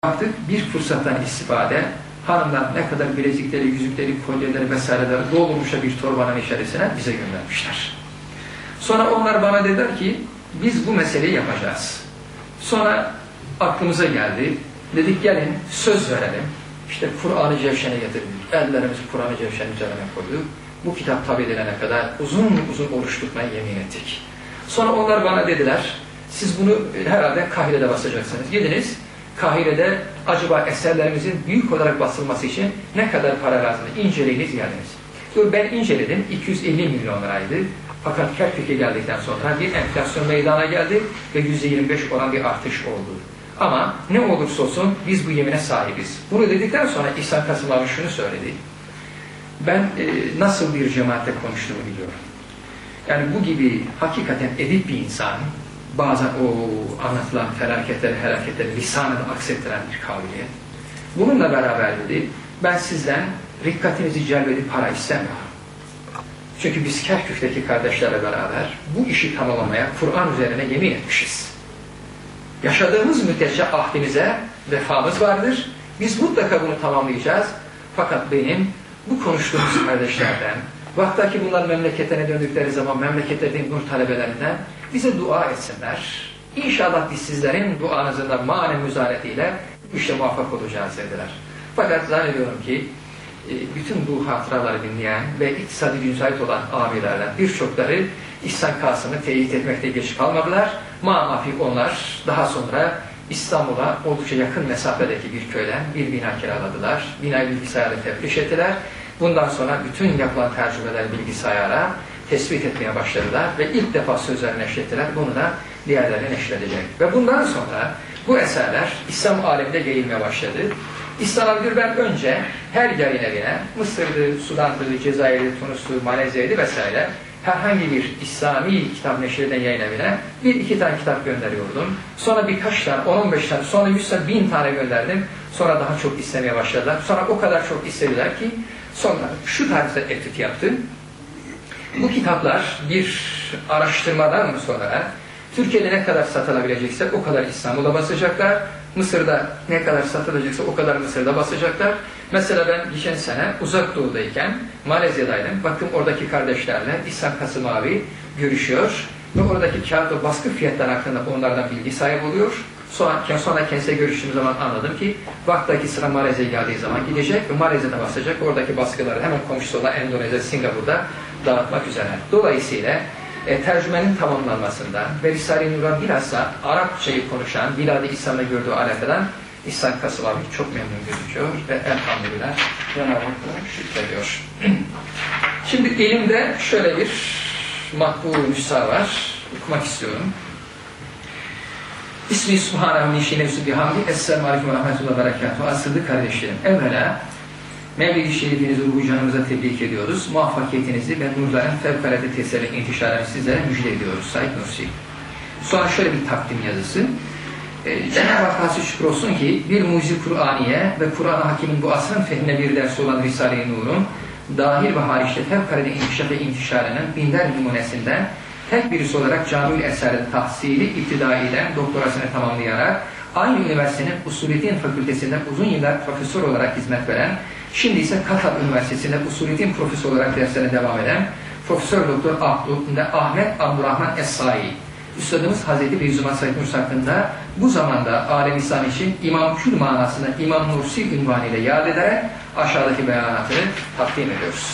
Artık bir fırsattan istifade, hanımlar ne kadar bilezikleri, yüzükleri, kolyeleri vesaireleri doldurmuşlar bir torbanın içerisine bize göndermişler. Sonra onlar bana dediler ki, biz bu meseleyi yapacağız. Sonra aklımıza geldi, dedik gelin söz verelim. İşte Kur'an-ı Cevşen'i getirdik, ellerimizi Kur'an-ı Cevşen'in üzerine koyduk. Bu kitap tabi edilene kadar uzun uzun oruç tutmaya yemin ettik. Sonra onlar bana dediler, siz bunu herhalde Kahire'de basacaksınız. Gidiniz, Kahire'de acaba eserlerimizin büyük olarak basılması için ne kadar para lazım? İnceleyiniz geldiniz. Ben inceledim, 250 milyon liraydı. Fakat Kerkük'e geldikten sonra bir enflasyon meydana geldi ve %25 olan bir artış oldu. Ama ne olursa olsun biz bu yemine sahibiz. Bunu dedikten sonra İhsan Kasım abi şunu söyledi. Ben nasıl bir cemaatle konuştuğumu biliyorum. Yani bu gibi hakikaten edip bir insan, bazen o anlatılan felaketleri lisanını aksettiren bir kabiliyet. Bununla beraber dedi, ben sizden rikkatinizi celbedip para istemiyorum. Çünkü biz Kerkük'teki kardeşlerle beraber bu işi tamamlamaya Kur'an üzerine yemin etmişiz. Yaşadığımız müddetçe ahdimize vefamız vardır. Biz mutlaka bunu tamamlayacağız. Fakat benim bu konuştuğumuz kardeşlerden, vaktaki bunlar memleketlerine döndükleri zaman memleketlerinin nur talebelerinden bize dua etsinler. İnşallah biz sizlerin duanızın da manen müzaretiyle bu işe muvaffak olacağız dediler. Fakat zannediyorum ki bütün bu hatıraları dinleyen ve iktisadi müsait olan abilerden birçokları İhsan Kasım'ı teyit etmekte geç kalmadılar. Ma'mafik onlar daha sonra İstanbul'a oldukça yakın mesafedeki bir köyden bir bina kiraladılar. Binayı bilgisayarla tefriş ettiler. Bundan sonra bütün yapılan tercümeler bilgisayara tespit etmeye başladılar ve ilk defa sözlerini neşrettiler. Bunu da diğerlerine neşredecek. Ve bundan sonra bu eserler İslam aleminde yayılmaya başladı. İhsan abi ben önce her yayın evine Mısır'dı, Sudan'dı, Cezayir'di, Tunus'tu, Malezya'ydı vesaire herhangi bir İslami kitap neşreden yayın evine 1-2 tane kitap gönderiyordum. Sonra birkaç tane, 10-15 tane, sonra 100 tane, 1000 tane gönderdim. Sonra daha çok istemeye başladılar. Sonra o kadar çok istediler ki sonra şu tarzda etüt yaptım. Bu kitaplar bir araştırmadan sonra Türkiye'de ne kadar satılabilecekse o kadar İstanbul'da basacaklar. Mısır'da ne kadar satılacaksa o kadar Mısır'da basacaklar. Mesela ben geçen sene Uzak Doğu'dayken Malezya'daydım. Baktım oradaki kardeşlerle İhsan Kasım abi görüşüyor. Ve oradaki kağıt ve baskı fiyatları hakkında onlardan bilgi sahibi oluyor. Sonra kendisiyle görüştüğüm zaman anladım ki vaktaki sıra Malezya'ya geldiği zaman gidecek ve Malezya'da basacak. Oradaki baskıları hemen komşusu olan Endonezya, Singapur'da dağıtmak üzere. Dolayısıyla tercümenin tamamlanmasında ve Risale-i Nur'dan bilhassa Arapçayı konuşan, Bilad-ı İslam'la gördüğü alakadan İhsan Kasım abi çok memnun gözüküyor ve elhamdülillah Cenab-ı Hakk'a şükrediyor. Şimdi elimde şöyle bir matbu nüsha var. Okumak istiyorum. İsmi Subhanahu Nişi Nefsu Bihamdi Esselamu Aleyküm ve Rahmetullah ve Berekatuhu. Asırlı kardeşlerim, evvela Mevlid-i Şerifinizi ruhu canımıza tebrik ediyoruz. Muvaffakiyetinizi ve nurların fevkalade tesirle intişarını sizlere müjde ediyoruz. Said Nursi. Sonra şöyle bir takdim yazısı. Cenab-ı Hakk'a şükür olsun ki bir mucize Kur'aniye ve Kur'an-ı Hakim'in bu asrın fehmine bir dersi olan Risale-i Nur'un dahil ve hariçte fevkalade inkişaf ve intişarının binler numunesinden tek birisi olarak Cami-ül Eser'in tahsili iptidaiden doktorasını tamamlayarak aynı üniversitenin Usulüddin Fakültesi'nde uzun yıllar profesör olarak hizmet veren, şimdi ise Katar Üniversitesi'nde Usulüddin profesör olarak derslerine devam eden Profesör Doktor Ahmet Abdurrahman Es-Sai, Üstadımız Hazreti Beyzuman Said Nursi hakkında bu zamanda alem İslam için İmam Kül manasında İmam Nursi ünvanıyla yad ederek aşağıdaki beyanatını takdim ediyoruz.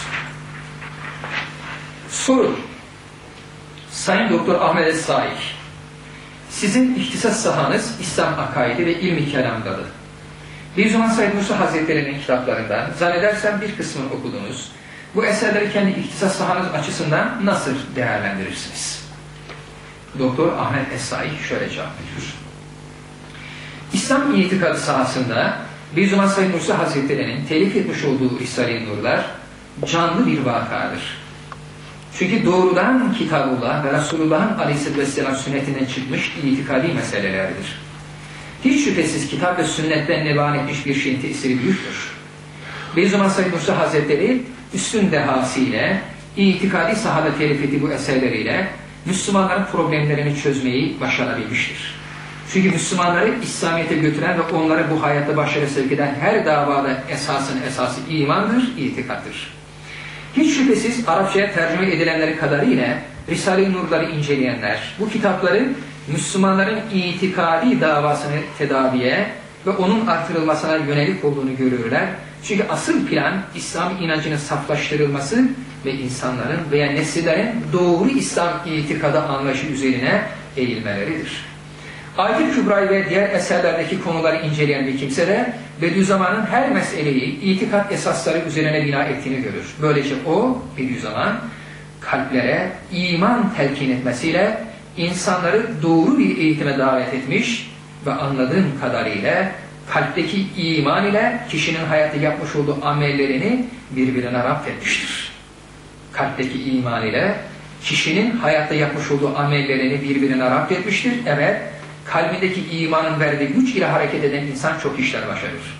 Soru. Sayın Doktor Ahmet Es-Sai, sizin ihtisas sahanız İslam akaidi ve ilmi kelamdadır. Beyzuman Said Nursi Hazretleri'nin kitaplarından zannedersem bir kısmını okudunuz. Bu eserleri kendi ihtisas sahanız açısından nasıl değerlendirirsiniz? Doktor Ahmet Es-Sai şöyle cevap veriyor. İslam itikadı sahasında Beyzuman Said Nursi Hazretleri'nin telif etmiş olduğu Risale-i Nurlar canlı bir vakadır. Çünkü doğrudan Kitabullah ve Resulullah'ın Aleyhisselatü Vesselam sünnetinden çıkmış itikadi meselelerdir. Hiç şüphesiz kitap ve sünnetten nevan etmiş bir şeyin tesiri büyüktür. Beyzuman Said Nursi Hazretleri üstün dehasıyla, itikadi sahada telif ettiği bu eserleriyle Müslümanların problemlerini çözmeyi başarabilmiştir. Çünkü Müslümanları İslamiyet'e götüren ve onları bu hayatta başarı sevk eden her davada esası imandır, itikattır. Hiç şüphesiz Arapçaya tercüme edilenleri kadarıyla Risale-i Nur'ları inceleyenler, bu kitapları Müslümanların itikadi davasını tedaviye ve onun artırılmasına yönelik olduğunu görürler. Çünkü asıl plan İslam inancının saflaştırılması ve insanların veya nesillerin doğru İslam itikadı anlayışı üzerine eğilmeleridir. Ayet-i Kübra'yı ve diğer eserlerdeki konuları inceleyen bir kimse de Bediüzzaman'ın her meseleyi itikat esasları üzerine bina ettiğini görür. Böylece o Bediüzzaman kalplere iman telkin etmesiyle insanları doğru bir eğitime davet etmiş ve anladığım kadarıyla kalpteki iman ile kişinin hayatta yapmış olduğu amellerini birbirine rapt etmiştir. Kalpteki iman ile kişinin hayatta yapmış olduğu amellerini birbirine rapt etmiştir. Evet, kalbindeki imanın verdiği güç ile hareket eden insan çok işler başarır.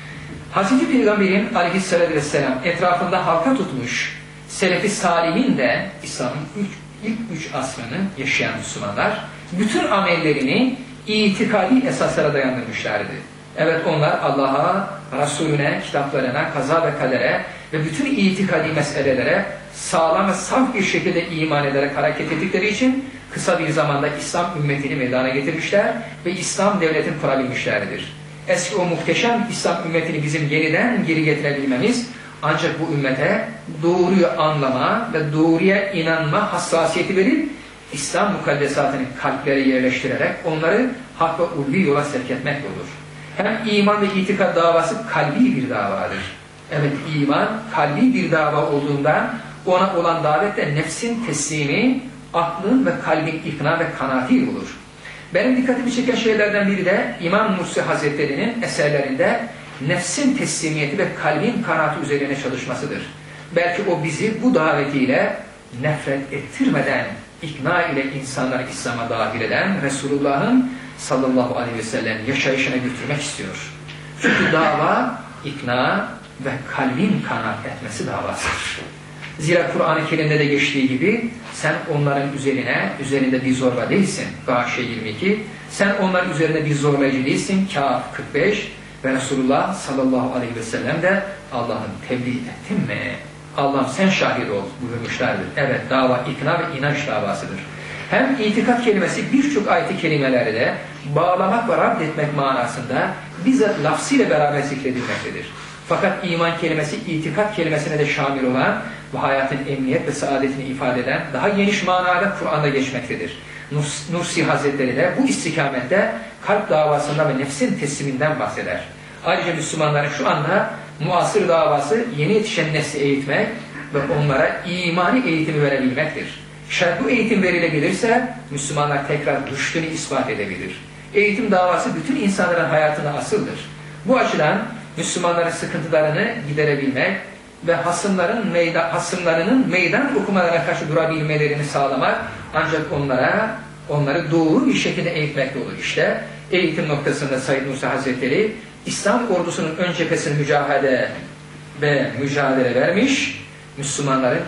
Hazreti Peygamber'in aleyhissalatü vesselam etrafında halka tutmuş Selefi Salihin de İslam'ın ilk 3 asrını yaşayan Müslümanlar bütün amellerini itikadi esaslara dayandırmışlardı. Evet, onlar Allah'a, Resulüne, kitaplarına, kaza ve kadere ve bütün itikadi meselelere sağlam ve saf bir şekilde iman ederek hareket ettikleri için kısa bir zamanda İslam ümmetini meydana getirmişler ve İslam devletini kurabilmişlerdir. Eski o muhteşem İslam ümmetini bizim yeniden geri getirebilmemiz ancak bu ümmete doğruyu anlama ve doğruya inanma hassasiyeti verip İslam mukaddesatını kalplere yerleştirerek onları hak ve ulvi yola sevk etmekle olur. Hem iman ve itikad davası kalbi bir davadır. Evet, iman kalbi bir dava olduğundan ona olan davette nefsin teslimi, aklın ve kalbin ikna ve kanaati olur. Benim dikkatimi çeken şeylerden biri de İmam Nursi Hazretleri'nin eserlerinde nefsin teslimiyeti ve kalbin kanaati üzerine çalışmasıdır. Belki o bizi bu davetiyle nefret ettirmeden ikna ile insanları İslam'a dahil eden Resulullah'ın sallallahu aleyhi ve sellem yaşayışına götürmek istiyor. Çünkü dava ikna ve kalbin kanaat etmesi davasıdır. Zira Kur'an-ı Kerim'de de geçtiği gibi sen onların üzerinde bir zorba değilsin. Gâşe 22. Sen onların üzerinde bir zorlayıcı değilsin. Kâf 45. Ve Resulullah sallallahu aleyhi ve sellem de Allah'ın tebliğ ettin mi? Allah'ım sen şahit ol buyurmuşlardır. Evet, dava ikna ve inanç davasıdır. Hem itikat kelimesi birçok ayet-i kelimelerde bağlamak ve rad etmek manasında bizzat lafzıyla beraber zikredilmektedir. Fakat iman kelimesi itikat kelimesine de şamil olan ve hayatın emniyet ve saadetini ifade eden daha geniş manada Kur'an'da geçmektedir. Nursi Hazretleri de bu istikamette kalp davasından ve nefsin tesliminden bahseder. Ayrıca Müslümanların şu anda muasır davası yeni yetişen nesli eğitmek ve onlara imani eğitimi verebilmektir. Şayet bu eğitim verilebilirse Müslümanlar tekrar rüştünü ispat edebilir. Eğitim davası bütün insanların hayatına asıldır. Bu açıdan Müslümanların sıkıntılarını giderebilmek ve hasımlarının meydan okumalarına karşı durabilmelerini sağlamak ancak onları doğru bir şekilde eğitmekte olur. İşte eğitim noktasında Said Nursi Hazretleri İslam ordusunun ön cephesine mücadele vermiş, Müslümanların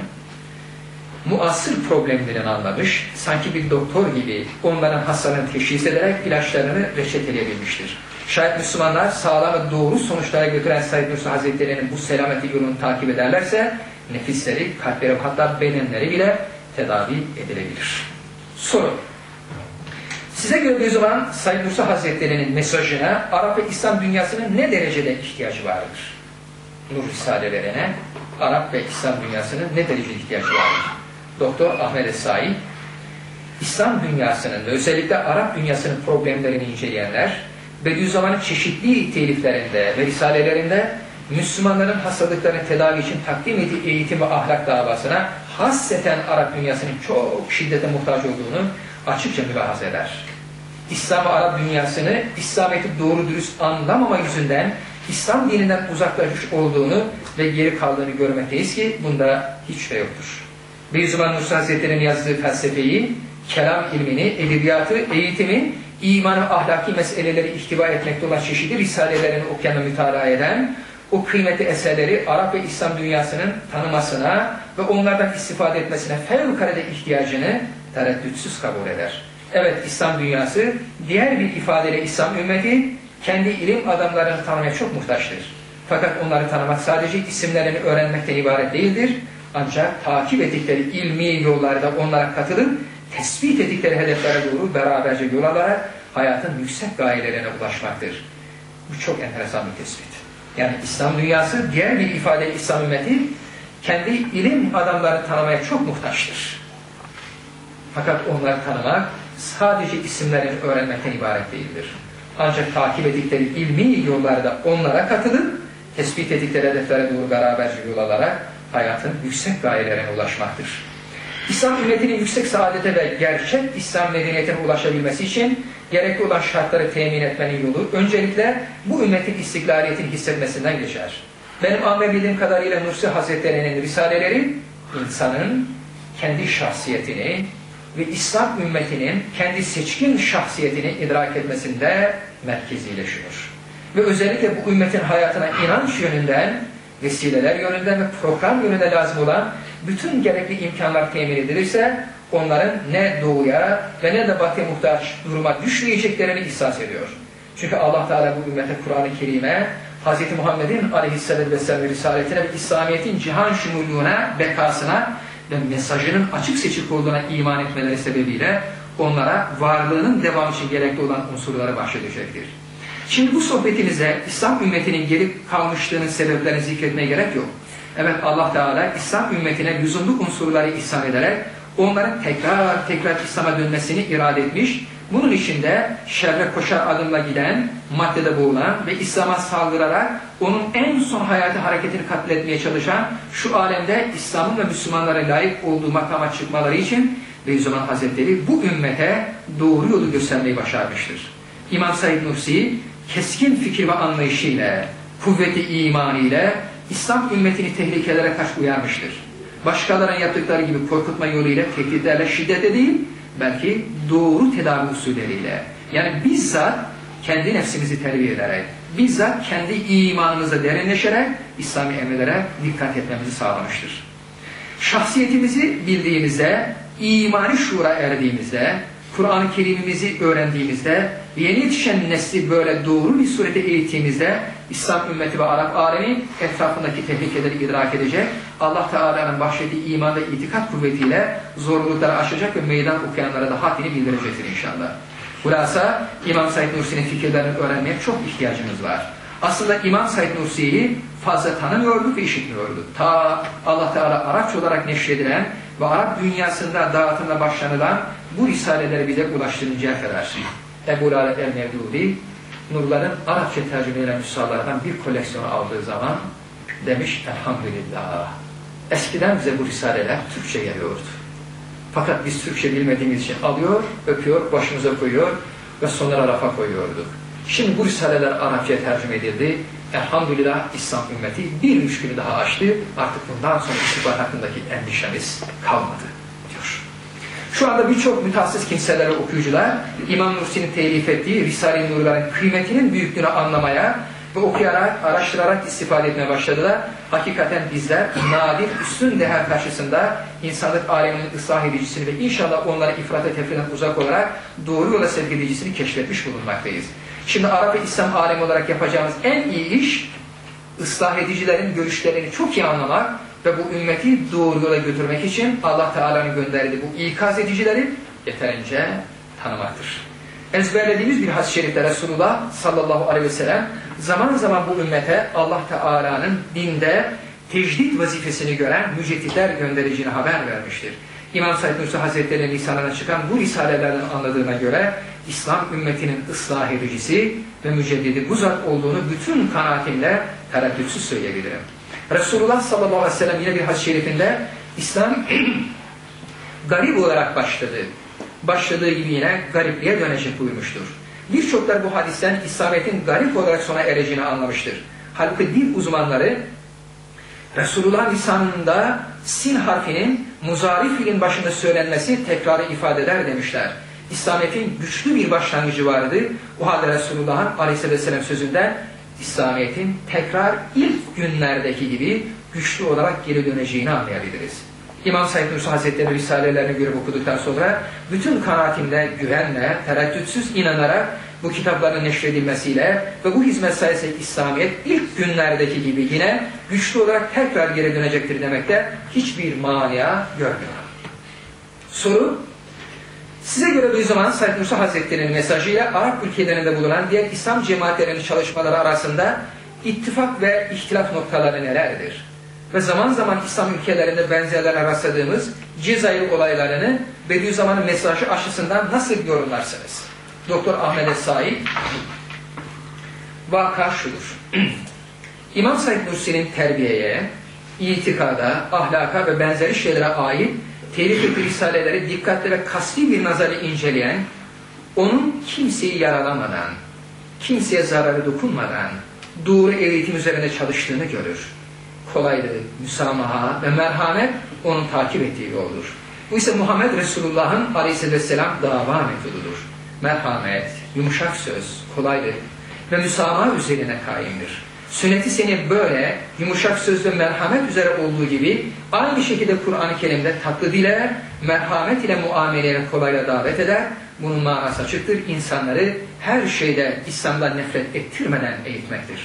muasır problemlerini anlamış, sanki bir doktor gibi onların hastalarını teşhis ederek ilaçlarını reçeteleyebilmiştir. Şayet Müslümanlar sağlam ve doğru sonuçlara götüren Said Nursi Hazretleri'nin bu selameti yolunu takip ederlerse nefisleri, kalpleri hatta bedenleri bile tedavi edilebilir. Soru. Size göre bir zaman Said Nursi Hazretleri'nin mesajına Arap ve İslam dünyasının ne derecede ihtiyacı vardır? Nur Risalelerine Arap ve İslam dünyasının ne derecede ihtiyacı vardır? Doktor Ahmet Esai, İslam dünyasının ve özellikle Arap dünyasının problemlerini inceleyenler, Bediüzzaman'ın çeşitli teliflerinde ve risalelerinde Müslümanların hastalıklarını tedavi için takdim ettiği eğitim ve ahlak davasına hasseten Arap dünyasının çok şiddete muhtaç olduğunu açıkça mülahaz eder. İslam ve Arap dünyasını İslamiyet'i doğru dürüst anlamama yüzünden İslam dininden uzaklaşmış olduğunu ve geri kaldığını görmekteyiz ki bunda hiç de yoktur. Bediüzzaman Nursi Hazretleri'nin yazdığı felsefeyi, kelam ilmini, edebiyatı, eğitimi, iman ve ahlaki meseleleri ihtiva etmekte olan çeşitli risalelerini okuyan ve mütalaa eden, o kıymetli eserleri Arap ve İslam dünyasının tanımasına ve onlardan istifade etmesine fevkalade ihtiyacını tereddütsüz kabul eder. Evet, İslam dünyası, diğer bir ifadeyle İslam ümmeti, kendi ilim adamlarını tanımaya çok muhtaçtır. Fakat onları tanımak sadece isimlerini öğrenmekten ibaret değildir. Ancak takip ettikleri ilmi yollarda onlara katılıp, tespit ettikleri hedeflere doğru beraberce yol alarak hayatın yüksek gayelerine ulaşmaktır. Bu çok enteresan bir tespit. Yani İslam dünyası, diğer bir ifadeyle İslam ümmeti, kendi ilim adamlarını tanımaya çok muhtaçtır. Fakat onları tanımak sadece isimlerini öğrenmekten ibaret değildir. Ancak takip ettikleri ilmi yollarda onlara katılıp, tespit ettikleri hedeflere doğru beraberce yol alarak hayatın yüksek gayelerine ulaşmaktır. İslam ümmetinin yüksek saadete ve gerçek İslam medeniyetine ulaşabilmesi için gerekli olan şartları temin etmenin yolu öncelikle bu ümmetin istiklaliyetini hissetmesinden geçer. Benim anlayabildiğim kadarıyla Nursi Hazretleri'nin risaleleri insanın kendi şahsiyetini ve İslam ümmetinin kendi seçkin şahsiyetini idrak etmesinde merkezileşiyor. Ve özellikle bu ümmetin hayatına inanç yönünden, vesileler yönünden ve program yönünde lazım olan bütün gerekli imkanlar temin edilirse onların ne doğuya ve ne de batıya muhtaç duruma düşmeyeceklerini ihsas ediyor. Çünkü Allah Teala bu ümmete Kur'an-ı Kerim'e Hz. Muhammed'in aleyhisselatü vesselam risaletine ve İslamiyet'in cihan şumulluğuna, bekasına ve mesajının açık seçik olduğuna iman etmeleri sebebiyle onlara varlığının devamı için gerekli olan unsurları bahşedecektir. Şimdi bu sohbetimize İslam ümmetinin gelip kalmışlığının sebeplerini zikretmeye gerek yok. Evet, Allah Teala İslam ümmetine lüzumlu unsurları ihsan ederek onların tekrar İslam'a dönmesini irade etmiş. Bunun için de şerre koşar adımla giden, maddede boğulan ve İslam'a saldırarak onun en son hayatı hareketini katletmeye çalışan şu alemde İslam'ın ve Müslümanlara layık olduğu makama çıkmaları için Beyzuman Hazretleri bu ümmete doğru yolu göstermeyi başarmıştır. İmam Said Nursi keskin fikir ve anlayışıyla, kuvveti imanıyla İslam ümmetini tehlikelere karşı uyarmıştır. Başkalarının yaptıkları gibi korkutma yoluyla, tehditlerle, şiddetle değil, belki doğru tedavi usulleriyle, yani bizzat kendi nefsimizi terbiye ederek, bizzat kendi imanımızda derinleşerek İslami emirlere dikkat etmemizi sağlamıştır. Şahsiyetimizi bildiğimizde, imani şuura erdiğimizde, Kur'an-ı Kerim'imizi öğrendiğimizde, yeni yetişen nesli böyle doğru bir surete eğittiğimizde İslam ümmeti ve Arap alemi etrafındaki tehlikeleri idrak edecek, Allah Teala'nın bahşettiği iman ve itikat kuvvetiyle zorlukları aşacak ve meydan okuyanlara da haddini bildirecektir inşallah. Hulasa İmam Said Nursi'nin fikirlerini öğrenmeye çok ihtiyacımız var. Aslında İmam Said Nursi'yi fazla tanımıyorduk ve işitmiyorduk. Ta Allah Teala Arapça olarak neşredilen ve Arap dünyasında dağıtımla başlanılan bu risaleleri bize ulaştırıncaya kadar Ebu Lale el-Mevdudi Nurların Arapça tercüme edilen nüshalardan bir koleksiyonu aldığı zaman demiş elhamdülillah. Eskiden bize bu risaleler Türkçe geliyordu. Fakat biz Türkçe bilmediğimiz için alıyor, öpüyor, başımıza koyuyor ve sonlara rafa koyuyorduk. Şimdi bu risaleler Arapçaya tercüme edildi. Elhamdülillah İslam ümmeti bir müşkülü daha aştı. Artık bundan sonra istikbal hakkındaki endişemiz kalmadı diyor. Şu anda birçok mütehassıs kimseler ve okuyucular İmam Nursi'nin telif ettiği Risale-i Nur'ların kıymetinin büyüklüğünü anlamaya ve okuyarak, araştırarak istifade etmeye başladılar. Hakikaten bizler nadir üstün değer karşısında insanlık aleminin ıslah edicisini ve inşallah onlara ifrata tefriden uzak olarak doğru yola sevk edicisini keşfetmiş bulunmaktayız. Şimdi Arap ve İslam alemi olarak yapacağımız en iyi iş ıslah edicilerin görüşlerini çok iyi anlamak ve bu ümmeti doğru yola götürmek için Allah Teala'nın gönderdiği bu ikaz edicileri yeterince tanımaktır. Ezberlediğimiz bir hadis-i şerifte Resulullah sallallahu aleyhi ve sellem zaman zaman bu ümmete Allah Teala'nın dinde tecdid vazifesini gören mücedditler göndereceğini haber vermiştir. İmam Said Nursi Hazretleri'nin lisanına çıkan bu risalelerden anladığına göre İslam ümmetinin ıslah edicisi ve müceddidi bu zat olduğunu bütün kanaatimle tereddütsüz söyleyebilirim. Resulullah sallallahu aleyhi ve sellem yine bir hadis-i şerifinde İslam garip olarak başladı. Başladığı gibi yine garipliğe dönecek buyurmuştur. Birçoklar bu hadisten İslamiyet'in garip olarak sona ereceğini anlamıştır. Halbuki dil uzmanları Resulullah lisanında sin harfinin muzari fiilin başında söylenmesi tekrarı ifade eder demişler. İslamiyet'in güçlü bir başlangıcı vardı. O halde Resulullah'ın aleyhisselam sözünden İslamiyet'in tekrar ilk günlerdeki gibi güçlü olarak geri döneceğini anlayabiliriz. İmam Said Nursi Hazretleri Risalelerini görüp okuduktan sonra bütün kanaatimle, güvenle, tereddütsüz inanarak bu kitapların neşredilmesiyle ve bu hizmet sayesinde İslamiyet ilk günlerdeki gibi yine güçlü olarak tekrar geri dönecektir demekte hiçbir mania görmüyorum. Soru: size göre bir zaman Said Nursi Hazretleri'nin mesajıyla Arap ülkelerinde bulunan diğer İslam cemaatlerinin çalışmaları arasında ittifak ve ihtilaf noktaları nelerdir? Ve zaman zaman İslam ülkelerinde benzerlerine rastladığımız Cezayir olaylarını Bediüzzaman'ın mesajı açısından nasıl yorumlarsınız? Doktor Ahmet Es-Said, vaka şudur. İmam Said Nursi'nin terbiyeye, itikada, ahlaka ve benzeri şeylere ait telif ve risaleleri dikkatli ve kasti bir nazarla inceleyen, onun kimseyi yaralamadan, kimseye zararı dokunmadan doğru eğitim üzerinde çalıştığını görür. Kolaylık, müsamaha ve merhamet onun takip ettiği yoldur. Bu ise Muhammed Resulullah'ın aleyhisselam dava metodudur. Merhamet, yumuşak söz, kolaylık ve müsamaha üzerine kaimdir. Sünnet-i seni böyle yumuşak söz ve merhamet üzere olduğu gibi aynı şekilde Kur'an-ı Kerim'de tatlı dile, merhamet ile muameleye kolayla davet eder. Bunun manası açıktır. İnsanları her şeyde İslam'dan nefret ettirmeden eğitmektir.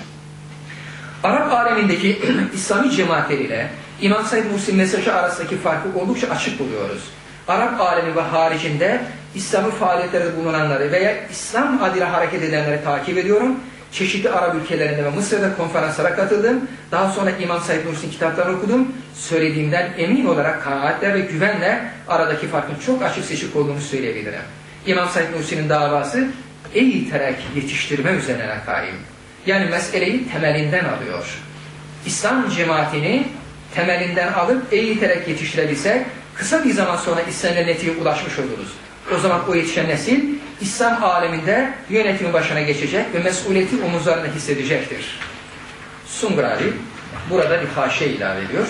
Arap alemindeki İslami cemaatleriyle İmam Said Nursi mesajı arasındaki farkı oldukça açık buluyoruz. Arap alemi ve haricinde İslami faaliyetlerde bulunanları veya İslam adıyla hareket edenleri takip ediyorum. Çeşitli Arap ülkelerinde ve Mısır'da konferanslara katıldım. Daha sonra İmam Said Nursi'nin kitaplarını okudum. Söylediğimden emin olarak kanaatle ve güvenle aradaki farkın çok açık seçik olduğunu söyleyebilirim. İmam Said Nursi'nin davası eğiterek yetiştirme üzerine kaim. Yani meseleyi temelinden alıyor. İslam cemaatini temelinden alıp eğiterek yetiştirebilsek kısa bir zaman sonra istenilen neticeye ulaşmış oluruz. O zaman o yetişen nesil İslam aleminde yönetimin başına geçecek ve mesuliyeti omuzlarında hissedecektir. Sungrali burada bir haşe ilave ediyor.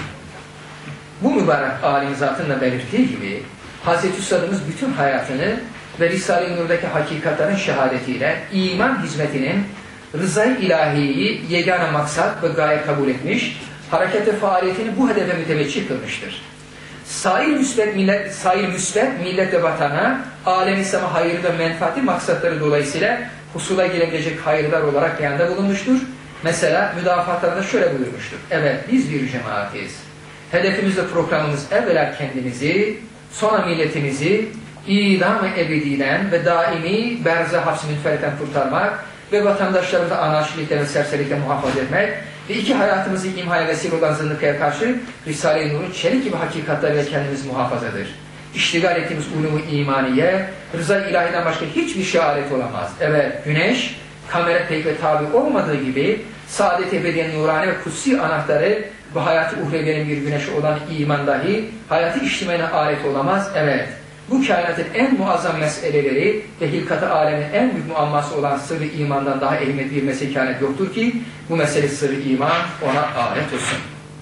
Bu mübarek alim zatınla belirttiği gibi Hazreti Üstadımız bütün hayatını ve Risale-i Nur'daki hakikatlerin şehadetiyle iman hizmetinin rıza-i ilahiyi yegane maksat ve gaye kabul etmiş, hareket ve faaliyetini bu hedefe müteveccih kılmıştır. Sair müsbet millet ve vatana, alem İslam'a hayır ve menfaati maksatları dolayısıyla husula gelebilecek hayırlar olarak yanında bulunmuştur. Mesela müdafaatlarında şöyle buyurmuştur. Evet, biz bir cemaatiz. Hedefimiz ve programımız evvela kendimizi, sonra milletimizi idam-ı ebediden ve daimi berzah hapsi münferiten kurtarmak ve vatandaşlarımızı anarşilikten ve serserilikten muhafaza etmek ve iki hayatımızı imhaya vesile olan zındıkaya karşı Risale-i Nur'un çelik gibi hakikatlarıyla kendimiz muhafazadır. İştigal ettiğimiz ulumu imaniye, rıza-i ilahiden başka hiçbir şey alet olamaz. Evet, güneş, kamera pek ve tabi olmadığı gibi saadet ebediyen nurani ve kutsi anahtarı ve hayatı uhreviyenin bir güneşi olan iman dahi hayatı içtimene alet olamaz. Evet, bu kainatın en muazzam meseleleri ve hilkat-ı alemin en büyük muamması olan sırrı imandan daha ehemmiyetli bir mesele kainat yoktur ki bu mesele sırrı iman ona alet olsun.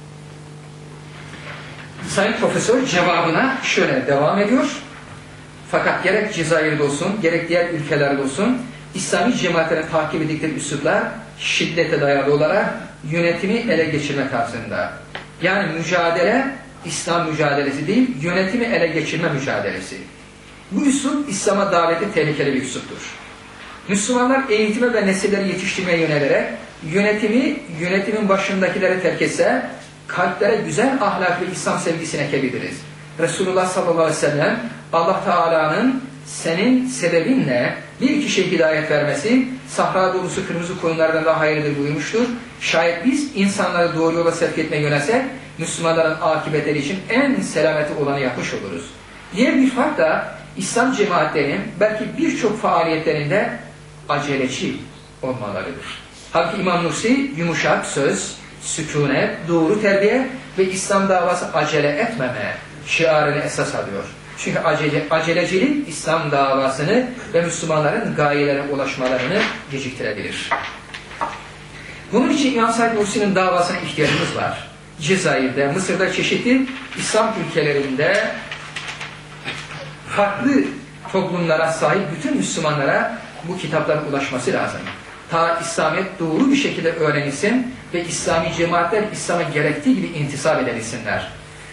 Sayın Profesör cevabına şöyle devam ediyor. Fakat gerek Cezayir'de olsun, gerek diğer ülkelerde olsun İslami cemaatlerin takip edildikleri üsluplar şiddete dayalı olarak yönetimi ele geçirme tarzında. Yani mücadele İslam mücadelesi değil, yönetimi ele geçirme mücadelesi. Bu üslup İslam'a daveti tehlikeli bir üsluptur. Müslümanlar eğitime ve nesilleri yetiştirmeye yönelerek yönetimin başındakilere terk etse kalplere güzel ahlak ve İslam sevgisini ekebiliriz. Resulullah sallallahu aleyhi ve sellem Allah Teala'nın senin sebebinle bir kişiye hidayet vermesi sahra dolusu kırmızı koyunlardan daha hayırlıdır buyurmuştur. Şayet biz insanları doğru yola sevk etmeye yönelsek Müslümanların akıbetleri için en selameti olanı yapmış oluruz. Diğer bir fark da İslam cemaatlerinin belki birçok faaliyetlerinde aceleci olmalarıdır. Halbuki İmam Nursi yumuşak söz, sükunet, doğru terbiye ve İslam davası acele etmeme şiarını esas alıyor. Çünkü acelecilik İslam davasını ve Müslümanların gayelerine ulaşmalarını geciktirebilir. Bunun için İmam Said Nursi'nin davasına ihtiyacımız var. Cezayir'de, Mısır'da çeşitli İslam ülkelerinde farklı toplumlara sahip bütün Müslümanlara bu kitapların ulaşması lazım. Ta İslamiyet doğru bir şekilde öğrenilsin ve İslami cemaatler İslam'a gerektiği gibi intisap edebilsinler.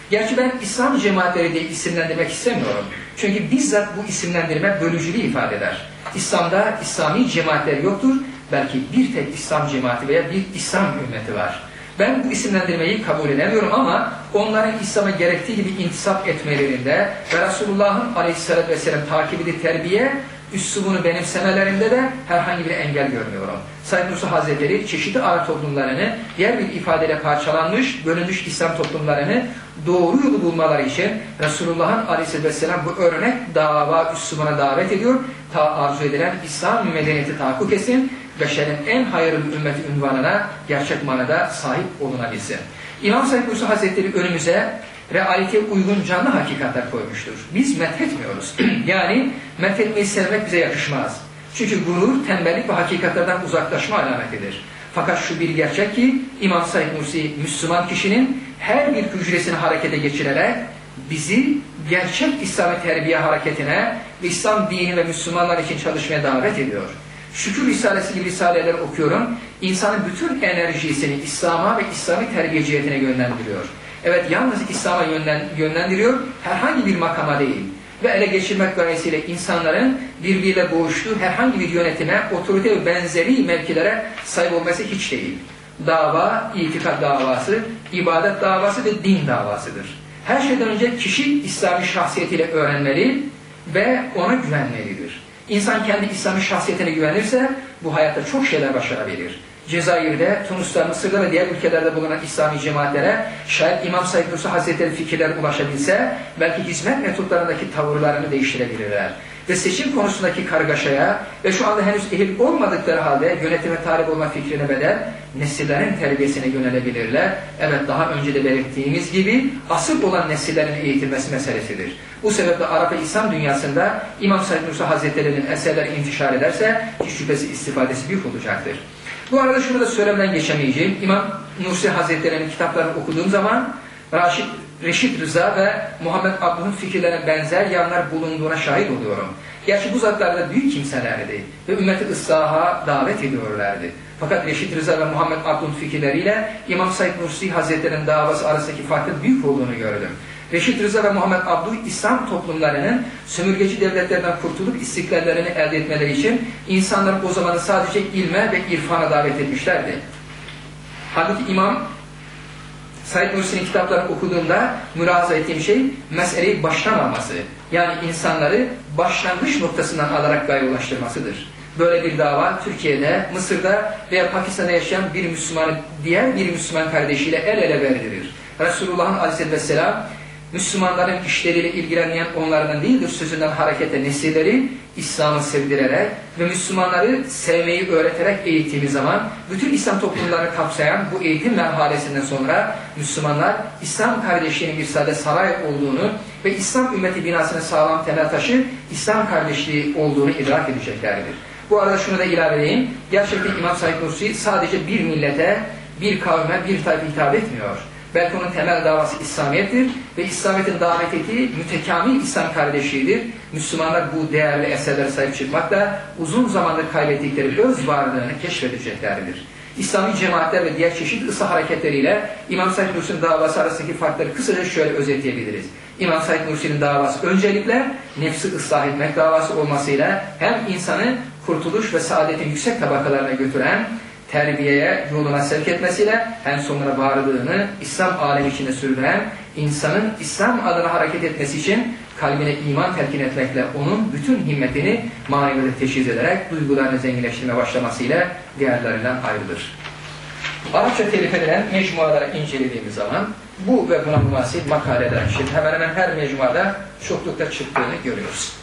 Gerçi ben İslam cemaatleri diye isimlendirmek istemiyorum. Çünkü bizzat bu isimlendirme bölücülüğü ifade eder. İslam'da İslami cemaatler yoktur. Belki bir tek İslam cemaati veya bir İslam ümmeti var. Ben bu isimlendirmeyi kabul edemiyorum ama onların İslam'a gerektiği gibi intisap etmelerinde ve Resulullah'ın aleyhissalatü vesselam takibi terbiye üslubunu benimsemelerinde de herhangi bir engel görmüyorum. Said Nursi Hazretleri çeşitli Arap toplumlarını diğer bir ifadeyle parçalanmış, bölünmüş İslam toplumlarını doğru yolu bulmaları için Resulullah'ın aleyhissalatü vesselam bu örnek dava üslubuna davet ediyor. Ta arzu edilen İslam medeniyeti tahakkuk etsin, beşerin en hayırlı ümmeti unvanına gerçek manada sahip olunabilsin. İmam Said Nursi Hazretleri önümüze realiteye uygun canlı hakikatler koymuştur. Biz methetmiyoruz. Yani methetmeyi sevmek bize yakışmaz. Çünkü gurur, tembellik ve hakikatlerden uzaklaşma alametidir. Fakat şu bir gerçek ki İmam Said Nursi Müslüman kişinin her bir hücresini harekete geçirerek bizi gerçek İslami terbiye hareketine ve İslam dini ve Müslümanlar için çalışmaya davet ediyor. Şükür Risalesi gibi risaleler okuyorum. İnsanın bütün enerjisini İslam'a ve İslami terbiye cihetine yönlendiriyor. Evet, yalnız İslam'a yönlendiriyor, herhangi bir makama değil. Ve ele geçirmek gayesiyle insanların birbiriyle boğuştuğu herhangi bir yönetime, otorite ve benzeri mevkilere sahip olması hiç değil. Dava, itikat davası, ibadet davası ve din davasıdır. Her şeyden önce kişi İslami şahsiyetiyle öğrenmeli ve ona güvenmelidir. İnsan kendi İslami şahsiyetine güvenirse bu hayatta çok şeyler başarabilir. Cezayir'de, Tunus'ta, Mısır'da ve diğer ülkelerde bulunan İslami cemaatlere şayet İmam Said Nursi Hazretleri fikirleri ulaşabilse belki hizmet metotlarındaki tavırlarını değiştirebilirler. Ve seçim konusundaki kargaşaya ve şu anda henüz ehil olmadıkları halde yönetime talip olma fikrine bedel nesillerin terbiyesine yönelebilirler. Evet, daha önce de belirttiğimiz gibi asıl olan nesillerin eğitilmesi meselesidir. Bu sebeple Arap ve İslam dünyasında İmam Said Nursi Hazretleri'nin eserleri intişar ederse hiç şüphesiz istifadesi büyük olacaktır. Bu arada şunu da söylemeden geçemeyeceğim. İmam Nursi Hazretleri'nin kitaplarını okuduğum zaman Reşit Rıza ve Muhammed Abduh'un fikirlerine benzer yanlar bulunduğuna şahit oluyorum. Gerçi bu zatlar da büyük kimselerdi ve ümmeti ıslaha davet ediyorlardı. Fakat Reşit Rıza ve Muhammed Abduh'un fikirleriyle İmam Said Nursi Hazretleri'nin davası arasındaki farkın büyük olduğunu gördüm. Reşit Rıza ve Muhammed Abduh İslam toplumlarının sömürgeci devletlerden kurtulup istiklallerini elde etmeleri için insanları o zamanı sadece ilme ve irfana davet etmişlerdi. Halbuki İmam Said Nursi'nin kitaplarını okuduğumda mülahaza ettiğim şey meseleyi baştan alması. Yani insanları başlangıç noktasından alarak gaye ulaştırmasıdır. Böyle bir dava Türkiye'de, Mısır'da veya Pakistan'da yaşayan bir Müslümanı diğer bir Müslüman kardeşiyle el ele verdirir. Resulullah'ın aleyhisselatü vesselam Müslümanların işleriyle ilgilenmeyen onlardan değildir sözünden hareketle nesilleri İslam'ı sevdirerek ve Müslümanları sevmeyi öğreterek eğittiğimiz zaman bütün İslam toplumlarını kapsayan bu eğitim merhalesinden sonra Müslümanlar İslam kardeşliğinin bir sade saray olduğunu ve İslam ümmeti binasının sağlam temel taşı İslam kardeşliği olduğunu idrak edeceklerdir. Bu arada şunu da ilave edeyim. Gerçekten İmam Said Nursi sadece bir millete, bir kavme, bir tayfa hitap etmiyor. Belki onun temel davası İslamiyettir ve İslamiyet'in davet ettiği mütekamil İslam kardeşliğidir. Müslümanlar bu değerli eserlere sahip çıkmakla uzun zamandır kaybettikleri öz varlığını keşfedeceklerdir. İslami cemaatler ve diğer çeşitli ıslah hareketleriyle İmam Said Nursi'nin davası arasındaki farkları kısaca şöyle özetleyebiliriz. İmam Said Nursi'nin davası öncelikle nefsi ıslah etmek davası olmasıyla hem insanı kurtuluş ve saadetin yüksek tabakalarına götüren terbiyeye, yoluna sevk etmesiyle hem sonra varlığını İslam alemi içinde sürdüren insanın İslam adına hareket etmesi için kalbine iman telkin etmekle onun bütün himmetini maneviyata teşhis ederek duygularını zenginleştirmeye başlamasıyla diğerlerinden ayrılır. Arapça telif edilen mecmuaları incelediğimiz zaman bu ve buna münasip makalelerin hemen hemen her mecmuada çoklukta çıktığını görüyoruz.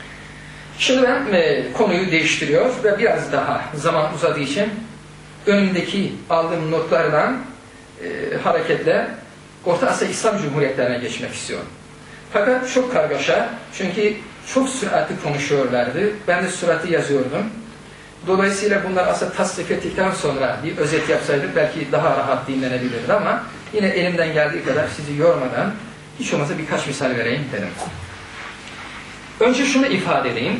Şimdi ben konuyu değiştiriyor ve biraz daha zaman uzadığı için önümdeki aldığım notlardan hareketle Orta Asya İslam Cumhuriyetlerine geçmek istiyorum. Fakat çok kargaşa, çünkü çok süratli konuşuyorlardı. Ben de süratli yazıyordum. Dolayısıyla bunlar aslında tasdik ettikten sonra bir özet yapsaydık belki daha rahat dinlenebilirdi ama yine elimden geldiği kadar sizi yormadan hiç olmazsa birkaç misal vereyim dedim. Önce şunu ifade edeyim.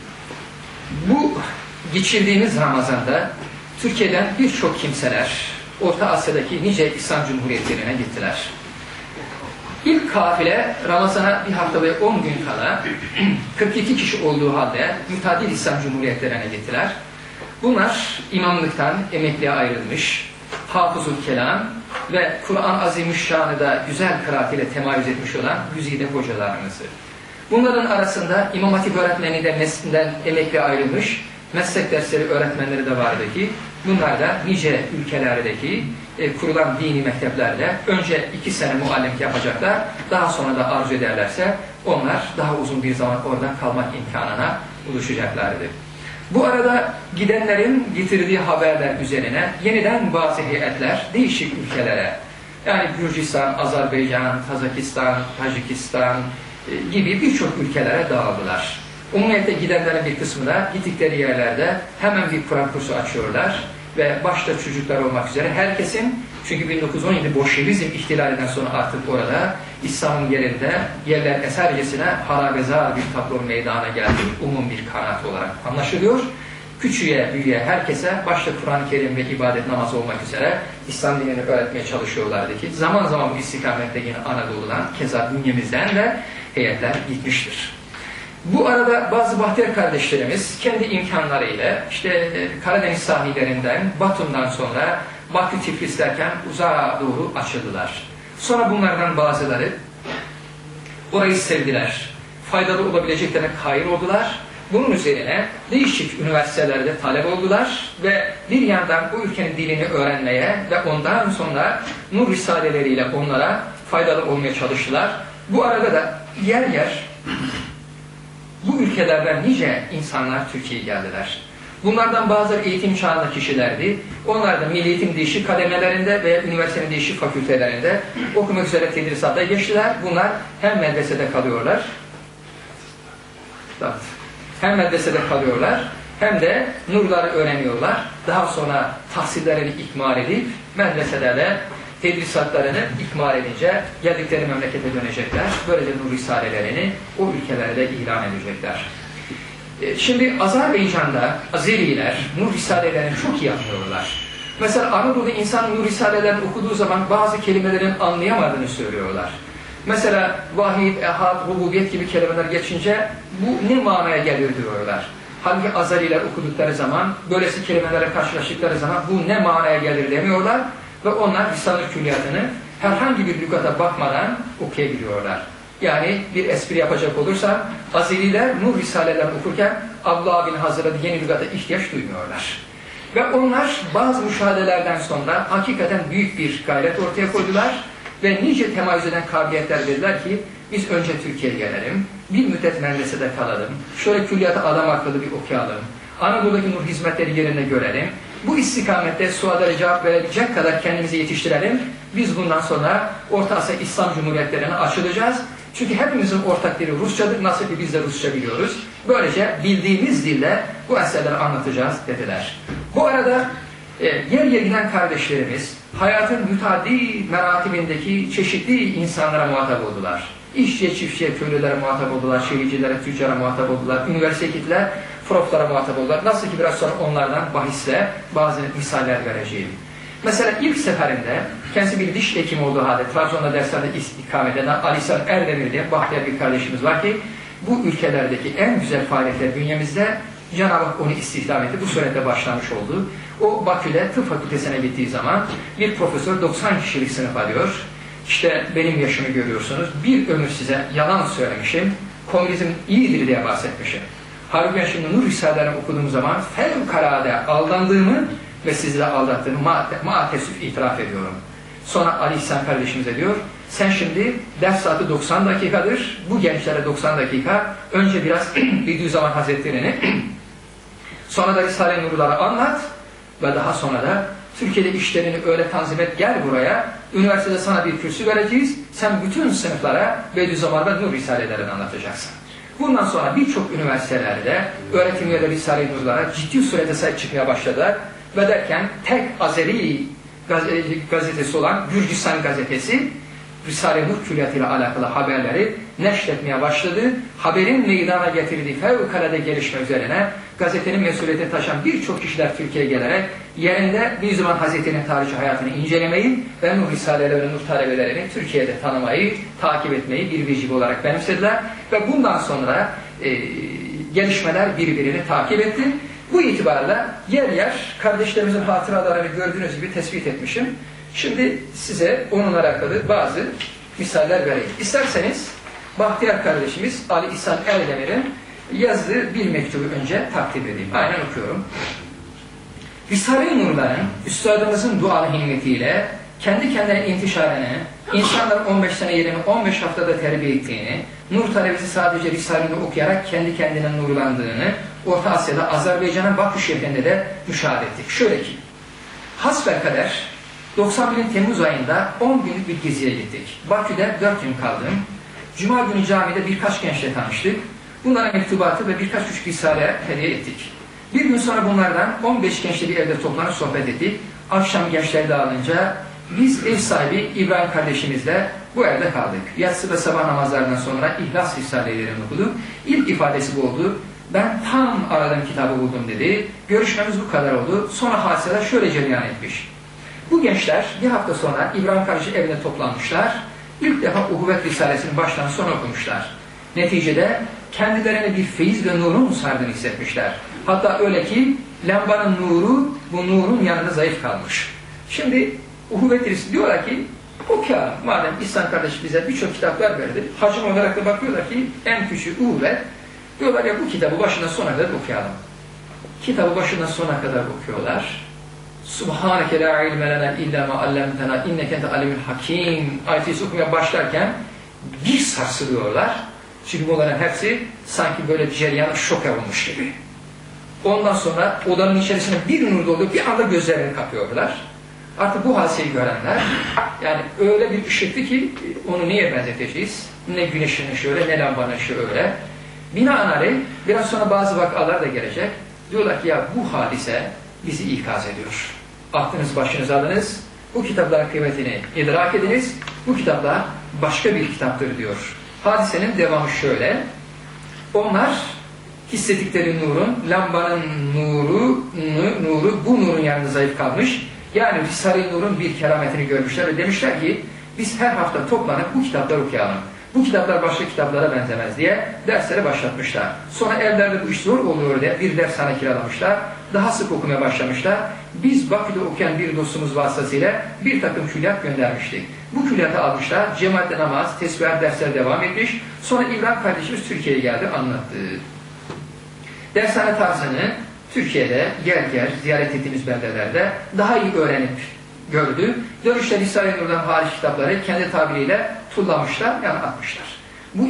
Bu geçirdiğimiz Ramazan'da Türkiye'den birçok kimseler Orta Asya'daki nice İslam Cumhuriyetlerine gittiler. İlk kafile Ramazan'a bir hafta ve 10 gün kala 42 kişi olduğu halde müteaddit İslam Cumhuriyetlerine gittiler. Bunlar imamlıktan emekliye ayrılmış, hafızul kelam ve Kur'an Azimüşşan'ı da güzel kıraatiyle temayüz etmiş olan güzide hocalarımızı. Bunların arasında İmam Hatip öğretmeni de mesleğinden emekliye ayrılmış, meslek dersleri öğretmenleri de vardı ki bunlar da nice ülkelerdeki kurulan dini mekteplerde önce 2 sene muallimlik yapacaklar, daha sonra da arzu ederlerse onlar daha uzun bir zaman orada kalmak imkanına ulaşacaklardı. Bu arada gidenlerin getirdiği haberler üzerine yeniden bazı heyetler değişik ülkelere, yani Gürcistan, Azerbaycan, Kazakistan, Tacikistan gibi birçok ülkelere dağıldılar. Umumiyette gidenlerin bir kısmı da gittikleri yerlerde hemen bir Kur'an kursu açıyorlar ve başta çocuklar olmak üzere herkesin, çünkü 1917 Bolşevizm ihtilalinden sonra artık orada İslam'ın yerler esercesine harabezar bir tablo meydana geldi, umum bir kanaat olarak anlaşılıyor. Küçüğe, büyüğe, herkese başta Kur'an-ı Kerim ve ibadet namazı olmak üzere İslam dinini öğretmeye çalışıyorlardı ki zaman zaman bu istikamette yine Anadolu'dan, keza bünyemizden de heyetler gitmiştir. Bu arada bazı bahtiyar kardeşlerimiz kendi imkanlarıyla işte Karadeniz sahillerinden, Batum'dan sonra Bakü Tiflis derken uzağa doğru açıldılar. Sonra bunlardan bazıları orayı sevdiler. Faydalı olabileceklerine kair oldular. Bunun üzerine değişik üniversitelerde talep oldular ve bir yandan bu ülkenin dilini öğrenmeye ve ondan sonra nur risaleleriyle onlara faydalı olmaya çalıştılar. Bu arada da yer yer bu ülkelerden nice insanlar Türkiye'ye geldiler. Bunlardan bazıları eğitim çağında kişilerdi. Onlar da milli eğitim değişik kademelerinde veya üniversitenin değişik fakültelerinde okumak üzere tedrisatta geçtiler. Bunlar hem medresede kalıyorlar, hem de nurları öğreniyorlar. Daha sonra tahsillerini ikmal edip medreselerde tedrisatlarını ikmal edince geldikleri memlekete dönecekler. Böylece nur risalelerini o ülkelerde ilan edecekler. Şimdi Azerbaycan'da Azeriler nur risalelerini çok iyi anlıyorlar. Mesela Anadolu'da insan nur risalelerini okuduğu zaman bazı kelimelerin anlayamadığını söylüyorlar. Mesela vahid, ehad, rububiyet gibi kelimeler geçince bu ne manaya geliyor diyorlar. Halbuki Azeriler okudukları zaman, böylesi kelimelere karşılaştıkları zaman bu ne manaya gelir demiyorlar ve onlar Risale-i Külliyatını herhangi bir lügata bakmadan okuyabiliyorlar. Yani bir espri yapacak olursam, Azeriler Nur Risaleler okurken Abdullah bin Hazır'a yeni lügata ihtiyaç duymuyorlar. Ve onlar bazı müşahedelerden sonra hakikaten büyük bir gayret ortaya koydular ve nice temayüz eden kabiliyetler dediler ki biz önce Türkiye'ye gelelim, bir müddet medresede kalalım, şöyle külliyatı adam akıllı bir okuyalım, Anadolu'daki nur hizmetleri yerine görelim, bu istikamette suallara cevap verebilecek kadar kendimizi yetiştirelim, biz bundan sonra Orta Asya İslam Cumhuriyetlerine açılacağız. Çünkü hepimizin ortak dili Rusçadır, nasıl ki biz de Rusça biliyoruz. Böylece bildiğimiz dilde bu eserleri anlatacağız dediler. Bu arada yer yer giden kardeşlerimiz hayatın müteaddi meratibindeki çeşitli insanlara muhatap oldular. İşçiye, çiftçiye, köylülere muhatap oldular, şehircilere, tüccara muhatap oldular, üniversiteye gittiler, proflara muhatap oldular. Nasıl ki biraz sonra onlardan bahisle bazı misaller vereceğim. Mesela ilk seferinde kendisi bir diş hekimi olduğu halde Trabzon'da derslerde ikamet eden Alisan Erdemir diye bahtiyar bir kardeşimiz var ki bu ülkelerdeki en güzel faaliyetler bünyemizde Cenab-ı Hak onu istihdam etti. Bu surette başlamış oldu. O Bakü'de tıp fakültesine gittiği zaman bir profesör 90 kişilik sınıf alıyor. İşte benim yaşımı görüyorsunuz. Bir ömür size yalan söylemişim. Komünizm iyidir diye bahsetmişim. Halbuki ben şimdi Nur Risalelerini okuduğum zaman fevkalade aldandığımı ve sizleri aldattığını maalesef itiraf ediyorum. Sonra Ali İhsan kardeşimize diyor, sen şimdi ders saati 90 dakikadır, bu gençlere 90 dakika, önce biraz Bediüzzaman Hazretleri'ni, sonra da Risale-i Nur'ları anlat ve daha sonra da Türkiye'de işlerini öyle tanzim et, gel buraya, üniversitede sana bir kürsü vereceğiz, sen bütün sınıflara Bediüzzaman ve Nur Risalelerini anlatacaksın. Bundan sonra birçok üniversitelerde öğretim üyeleri Risale-i Nur'lara ciddi surette sahip çıkmaya başladılar. Ve derken tek Azeri gazetesi olan Gürcistan gazetesi Risale-i Nur Külliyatı ile alakalı haberleri neşretmeye başladı. Haberin meydana getirdiği fevkalade gelişme üzerine gazetenin mesuliyetini taşıyan birçok kişiler Türkiye'ye gelerek yerinde Bediüzzaman Hazretleri'nin tarihi hayatını incelemeyi ve Nur Risaleleri ve Nur talebelerini Türkiye'de tanımayı, takip etmeyi bir vecibe olarak benimsediler. Ve bundan sonra gelişmeler birbirini takip etti. Bu itibarla yer yer kardeşlerimizin hatıralarını gördüğünüz gibi tespit etmişim. Şimdi size onunla alakalı bazı misaller vereyim. İsterseniz Bahtiyar kardeşimiz Ali İhsan Eldemir'in yazdığı bir mektubu önce takdim edeyim. Aynen okuyorum. Risale-i Nur'ların üstadımızın dualı himmetiyle kendi kendine intişarını, insanların 15 sene yerini 15 haftada terbiye ettiğini, Nur talebesi sadece Risale-i Nur okuyarak kendi kendine nurlandığını Orta Asya'da Azerbaycan'ın Bakü şehrinde de müşahede ettik. Şöyle ki, hasbelkader 91'in Temmuz ayında 10 günlük bir geziye gittik. Bakü'de 4 gün kaldım. Cuma günü camide birkaç gençle tanıştık. Bunlara mektubatı ve birkaç küçük risale hediye ettik. Bir gün sonra bunlardan 15 gençle bir evde toplanıp sohbet ettik. Akşam gençler dağılınca biz ev sahibi İbrahim kardeşimizle bu evde kaldık. Yatsı ve sabah namazlarından sonra İhlas Risalelerini okuduk. İlk ifadesi bu oldu. Ben tam aradığım kitabı buldum dedi. Görüşmemiz bu kadar oldu. Sonra hadiseler şöyle cereyan etmiş. Bu gençler bir hafta sonra İbrahim kardeşi evine toplanmışlar. İlk defa Uhuvvet Risalesi'nin baştan sona okumuşlar. Neticede kendilerine bir feyiz ve nurun sardığını hissetmişler. Hatta öyle ki lambanın nuru bu nurun yanında zayıf kalmış. Şimdi Uhuvvet Risalesi diyorlar ki okuyalım. Madem İhsan kardeş bize birçok kitaplar verdi. Hacım olarak da bakıyorlar ki en küçüğü Uhuvvet. Diyorlar ya bu kitabı başından sona kadar okuyalım. Kitabı başından sona kadar okuyorlar. Subhaneke la ilme lena illa ma allamtena inneke ente alimul hakim ayeti okumaya başlarken bir sarsılıyorlar. Çünkü bunların hepsi sanki böyle cereyan şok olmuş gibi. Ondan sonra odanın içerisinde bir nur doluyor, bir anda gözlerini kapıyorlar. Artık bu hadiseyi görenler, yani öyle bir ışıktı ki onu neye benzeteceğiz? Ne güneşin ışığı öyle, ne lambanın ışığı öyle. Binaenaleyh biraz sonra bazı vakalar da gelecek. Diyorlar ki ya bu hadise bizi ikaz ediyor. Aklınız başınıza alınız, bu kitapların kıymetini idrak ediniz, bu kitaplar başka bir kitaptır diyor. Hadisenin devamı şöyle, onlar hissettikleri nurun, lambanın nuru bu nurun yanında zayıf kalmış, yani Risale-i Nur'un bir kerametini görmüşler ve demişler ki biz her hafta toplanıp bu kitapları okuyalım. Bu kitaplar başka kitaplara benzemez diye dersleri başlatmışlar. Sonra evlerde bu iş zor oluyor diye bir dershane kiralamışlar. Daha sık okumaya başlamışlar. Biz Bakü'de okuyan bir dostumuz vasıtasıyla bir takım külliyat göndermiştik. Bu külliyatı almışlar. Cemaatle namaz, tesbih dersler devam etmiş. Sonra İbrahim kardeşimiz Türkiye'ye geldi, anlattı. Dershane tarzını Türkiye'de gel ziyaret ettiğimiz beldelerde daha iyi öğrenip gördü. Dönüşte Risale-i Nur'dan hariç kitapları kendi tabiriyle tullamışlar, yani atmışlar. Bu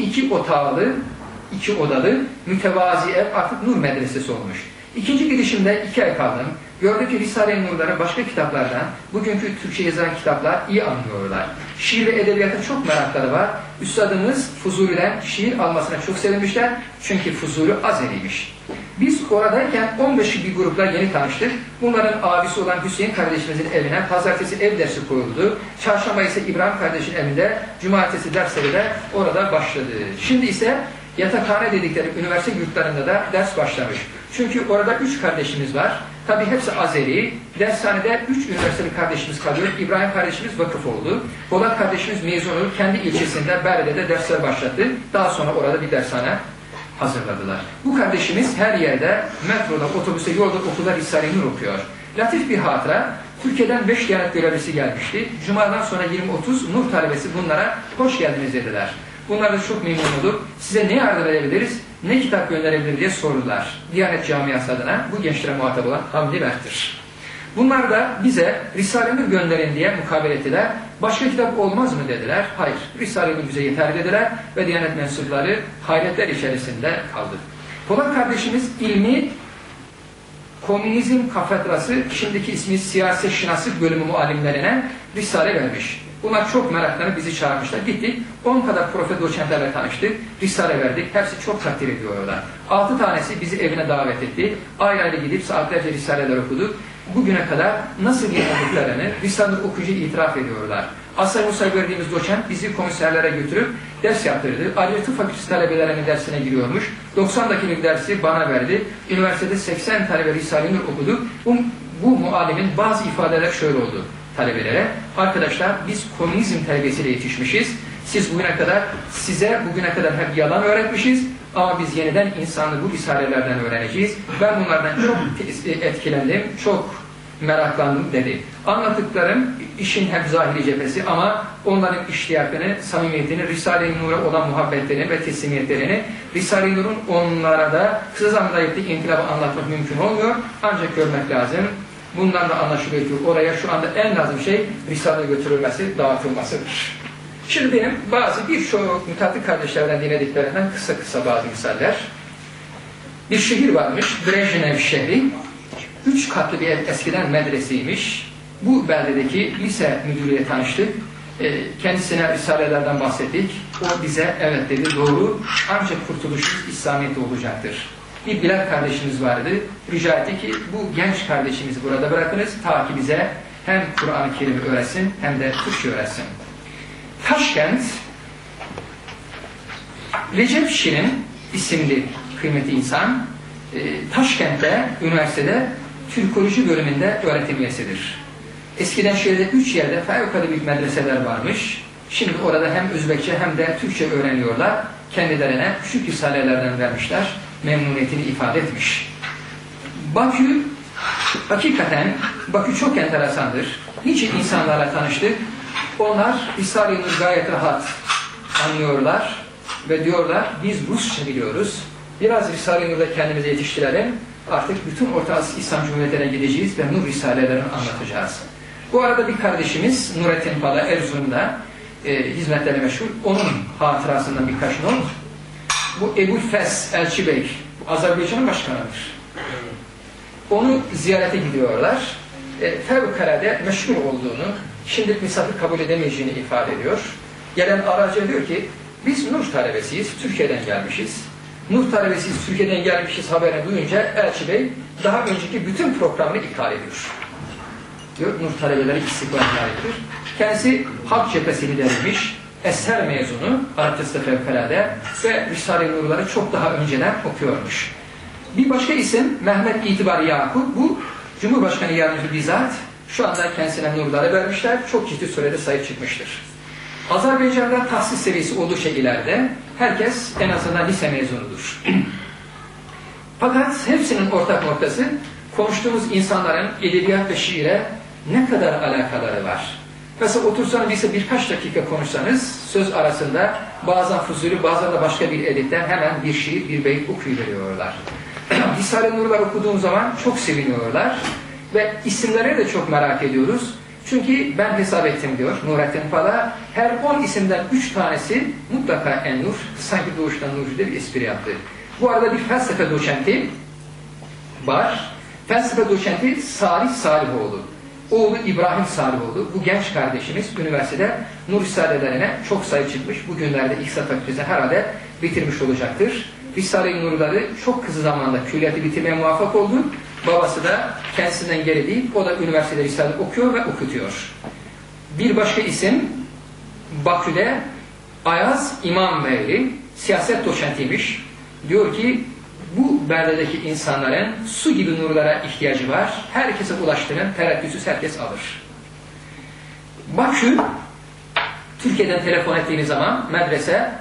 iki odalı mütevazi ev artık Nur Medresesi olmuş. İkinci gidişimde 2 ay kaldım. Gördük ki Risale-i Nur'ları başka kitaplardan, bugünkü Türkçe yazılan kitaplar iyi anlıyorlar. Şiir ve edebiyata çok merakları var. Üstadımız Fuzuli'den şiir almasına çok sevinmişler. Çünkü Fuzuli Azeriymiş. Biz oradayken 15'li bir grupla yeni tanıştık. Bunların abisi olan Hüseyin kardeşimizin evine pazartesi ev dersi koyuldu. Çarşamba ise İbrahim kardeşin evinde, cumartesi dersleri de orada başladı. Şimdi ise yatakhane dedikleri üniversite yurtlarında da ders başlamış. Çünkü orada 3 kardeşimiz var. Tabi hepsi Azeri. Dershanede 3 üniversiteli kardeşimiz kalıyor. İbrahim kardeşimiz vakıf oldu. Polat kardeşimiz mezun olup kendi ilçesinde Berde'de dersler başlattı. Daha sonra orada bir dershane hazırladılar. Bu kardeşimiz her yerde, metroda, otobüste, yolda, okulda Risale-i Nur okuyor. Latif bir hatıra, Türkiye'den 5 Diyanet görevlisi gelmişti. Cuma'dan sonra 20-30 Nur talebesi bunlara hoş geldiniz dediler. Bunlar da çok memnun olduk. Size ne yardım edebiliriz, ne kitap gönderebilir diye sordular. Diyanet Camiası adına bu gençlere muhatap olan Hamdi Mert'tir. Bunlar da bize Risale-i Nur gönderin diye mukabele ettiler. Başka kitap olmaz mı dediler. Hayır, Risale-i Nur bize yeter dediler ve Diyanet mensupları hayretler içerisinde kaldı. Polat kardeşimiz ilmi Komünizm Kafedrası, şimdiki ismi Siyaset Şinaslık bölümü muallimlerine Risale vermiş. Bunlar çok meraklanıp bizi çağırmışlar. Gittik, 10 kadar profesör doçentlerle tanıştık, Risale verdik. Hepsi çok takdir ediyorlar. 6 tanesi bizi evine davet etti. Ayrı ayrı gidip saatlerce Risaleler okuduk. bugüne kadar nasıl yaşadıklarını Risale-i okuyucu itiraf ediyorlar. Asay Musa'ya verdiğimiz doçent bizi komiserlere götürüp ders yaptırdı. Ayrıca tıp fakültesi talebelerinin dersine giriyormuş. 90 dakikalık dersi bana verdi. Üniversitede 80 talebe Risale-i Nur okuduk. Bu muallimin bazı ifadeler şöyle oldu talebelere. Arkadaşlar biz komünizm terbiyesiyle yetişmişiz. Size bugüne kadar hep yalan öğretmişiz. Ama biz yeniden insanlığı bu risalelerden öğreneceğiz. Ben bunlardan çok etkilendim, çok meraklandım dedi. Anlattıklarım işin hep zahiri cephesi ama onların iştiyakını, samimiyetini, Risale-i Nur'a olan muhabbetlerini ve teslimiyetlerini, Risale-i Nur'un onlara da kısa zamanda yaptığı inkılabı anlatmak mümkün olmuyor. Ancak görmek lazım. Bundan da anlaşılıyor ki oraya şu anda en lazım şey Risale götürülmesi, dağıtılmasıdır. Şimdi benim birçok müteahhit kardeşlerden dinlediklerinden kısa bazı misaller. Bir şehir varmış, Brejnev şehri. 3 katlı bir ev, eskiden medreseymiş. Bu beldedeki lise müdürüyle tanıştık. Kendisine risalelerden bahsettik. O bize evet dedi, doğru. Ancak kurtuluşumuz İslamiyet olacaktır. Bir Bilal kardeşimiz vardı. Rica etti ki bu genç kardeşimizi burada bırakınız. Ta ki bize hem Kur'an-ı Kerim'i öğretsin hem de Türkçe öğretsin. Taşkent, Recep Şirin isimli kıymetli insan, Taşkent'te, üniversitede Türkoloji bölümünde öğretim üyesidir. Eskiden şehirde 3 yerde fevkalade büyük medreseler varmış. Şimdi orada hem Özbekçe hem de Türkçe öğreniyorlar. Kendilerine küçük risalelerden vermişler. Memnuniyetini ifade etmiş. Bakü, hakikaten Bakü çok enteresandır. Niçin insanlarla tanıştık? Onlar Risale-i Nur gayet rahat anlıyorlar ve diyorlar biz Rusça biliyoruz. Biraz Risale-i Nur'da kendimizi yetiştirelim. Artık bütün Orta Asya İslam Cumhuriyetlerine gideceğiz ve Nur Risalelerini anlatacağız. Bu arada bir kardeşimiz Nurettin Pala Erzurum'da hizmetlerine meşhur. Onun hatırasından birkaç not. Bu Ebu Fes Elçi Bey, Azerbaycan'ın başkanıdır. Onu ziyarete gidiyorlar. Fevkalade meşhur olduğunu, şimdilik misafir kabul edemeyeceğini ifade ediyor. Gelen aracı diyor ki, biz Nur talebesiyiz, Türkiye'den gelmişiz. Nur talebesiyiz, Türkiye'den gelmişiz haberini duyunca Elçi Bey daha önceki bütün programını iptal ediyor. Diyor, Nur talebeleri istikbal ediyor. Kendisi Halk Cephesi lideriymiş, Eser mezunu, Arapçası da fevkalade ve Risale-i Nur'ları çok daha önceden okuyormuş. Bir başka isim Mehmet İtibar Yakup, bu Cumhurbaşkanı Yardımcısı bizzat şu anda kendisine nurları vermişler, çok ciddi sürede sahip çıkmıştır. Azerbaycan'da tahsil seviyesi oldukça ileride, herkes en azından lise mezunudur. Fakat hepsinin ortak noktası, konuştuğumuz insanların edebiyat ve şiire ne kadar alakaları var. Mesela otursanız bize birkaç dakika konuşsanız, söz arasında bazen Fuzuli, bazen de başka bir edipten hemen bir şiir, bir beyt okuyuveriyorlar. Risale-i Nur'lar okuduğum zaman çok seviniyorlar ve isimlere de çok merak ediyoruz. Çünkü ben hesap ettim diyor Nurettin Pala, her 10 isimden 3 tanesi mutlaka en-nur, sanki doğuştan nurcu diye bir espri yaptı. Bu arada bir felsefe doçenti var. Felsefe doçenti Salih Salihoğlu. Oğlu İbrahim Salihoğlu, bu genç kardeşimiz üniversitede Nur Risalelerine çok sahip çıkmış. Bugünlerde İktisat Fakültesi herhalde bitirmiş olacaktır. Risale-i Nur'ları çok kısa zamanda külliyatı bitirmeye muvaffak oldu. Babası da kendisinden geri değil, o da üniversitede Risale okuyor ve okutuyor. Bir başka isim Bakü'de Ayaz İmamoğlu, siyaset doçentiymiş. Diyor ki bu beldedeki insanların su gibi nurlara ihtiyacı var. Herkese ulaştırın, tereddütsüz herkes alır. Bakü, Türkiye'den telefon ettiğiniz zaman medrese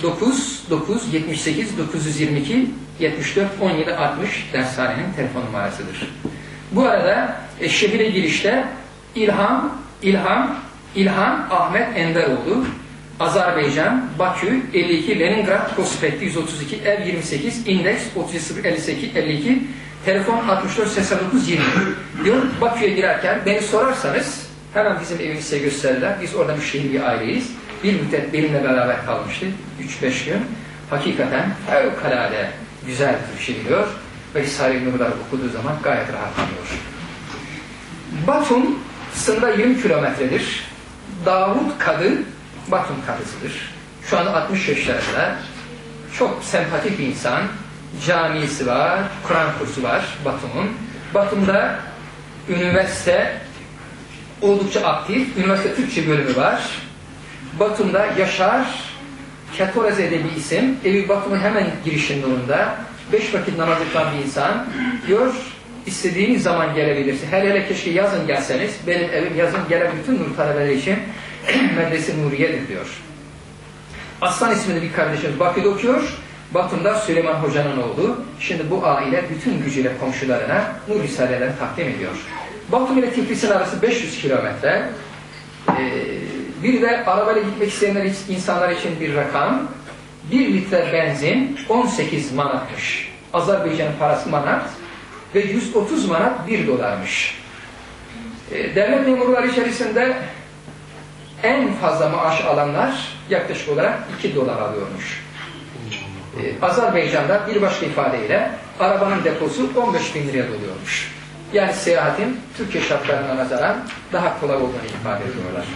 978 922 74 17 60 dershanenin telefon numarasıdır. Bu arada şehire girişte İlhan Ahmet Enderoğlu, Azerbaycan, Bakü, 52, Leningrad, Prospekti 132, ev 28, indeks 3058 52, telefon 64 89 20 diyor. Bakü'ye girerken beni sorarsanız hemen bizim evimizi size gösterirler. Biz orada müşteri bir aileyiz. Bir müddet benimle beraber kalmıştı. 3-5 gün. Hakikaten fevkalade güzel bir şey biliyor. Ve Risale-i Nur'ları okuduğu zaman gayet rahatlanıyor. Batum sınırda 20 kilometredir. Davut Kadı Batum kadısıdır. Şu anda 60 yaşlarında. Çok sempatik bir insan. Camisi var, Kur'an kursu var Batum'un. Batum'da üniversite oldukça aktif. Üniversite Türkçe bölümü var. Batum'da Yaşar Ketoreze de bir isim. Evi Batum'un hemen girişinde onda. 5 vakit namaz kılan bir insan. Diyor, istediğiniz zaman gelebilirsin. Hele keşke yazın gelseniz. Benim evim yazın gelen bütün nur talebeleri için Medrese Nuriye'dir diyor. Aslan isminde bir kardeşimiz Bakü'de okuyor. Batum'da Süleyman Hoca'nın oğlu. Şimdi bu aile bütün gücüyle komşularına nur risalelerini takdim ediyor. Batum ile Tiflis'in arası 500 kilometre. Bir de arabayla gitmek isteyenler insanlar için bir rakam. 1 litre benzin 18 manatmış. Azerbaycan'ın parası manat ve 130 manat 1 dolarmış. Devlet memurları içerisinde en fazla maaş alanlar yaklaşık olarak 2 dolar alıyormuş. Azerbaycan'da bir başka ifadeyle arabanın deposu 15 bin liraya doluyormuş. Yani seyahatin Türkiye şartlarına nazaran daha kolay olduğunu ifade ediyorlar.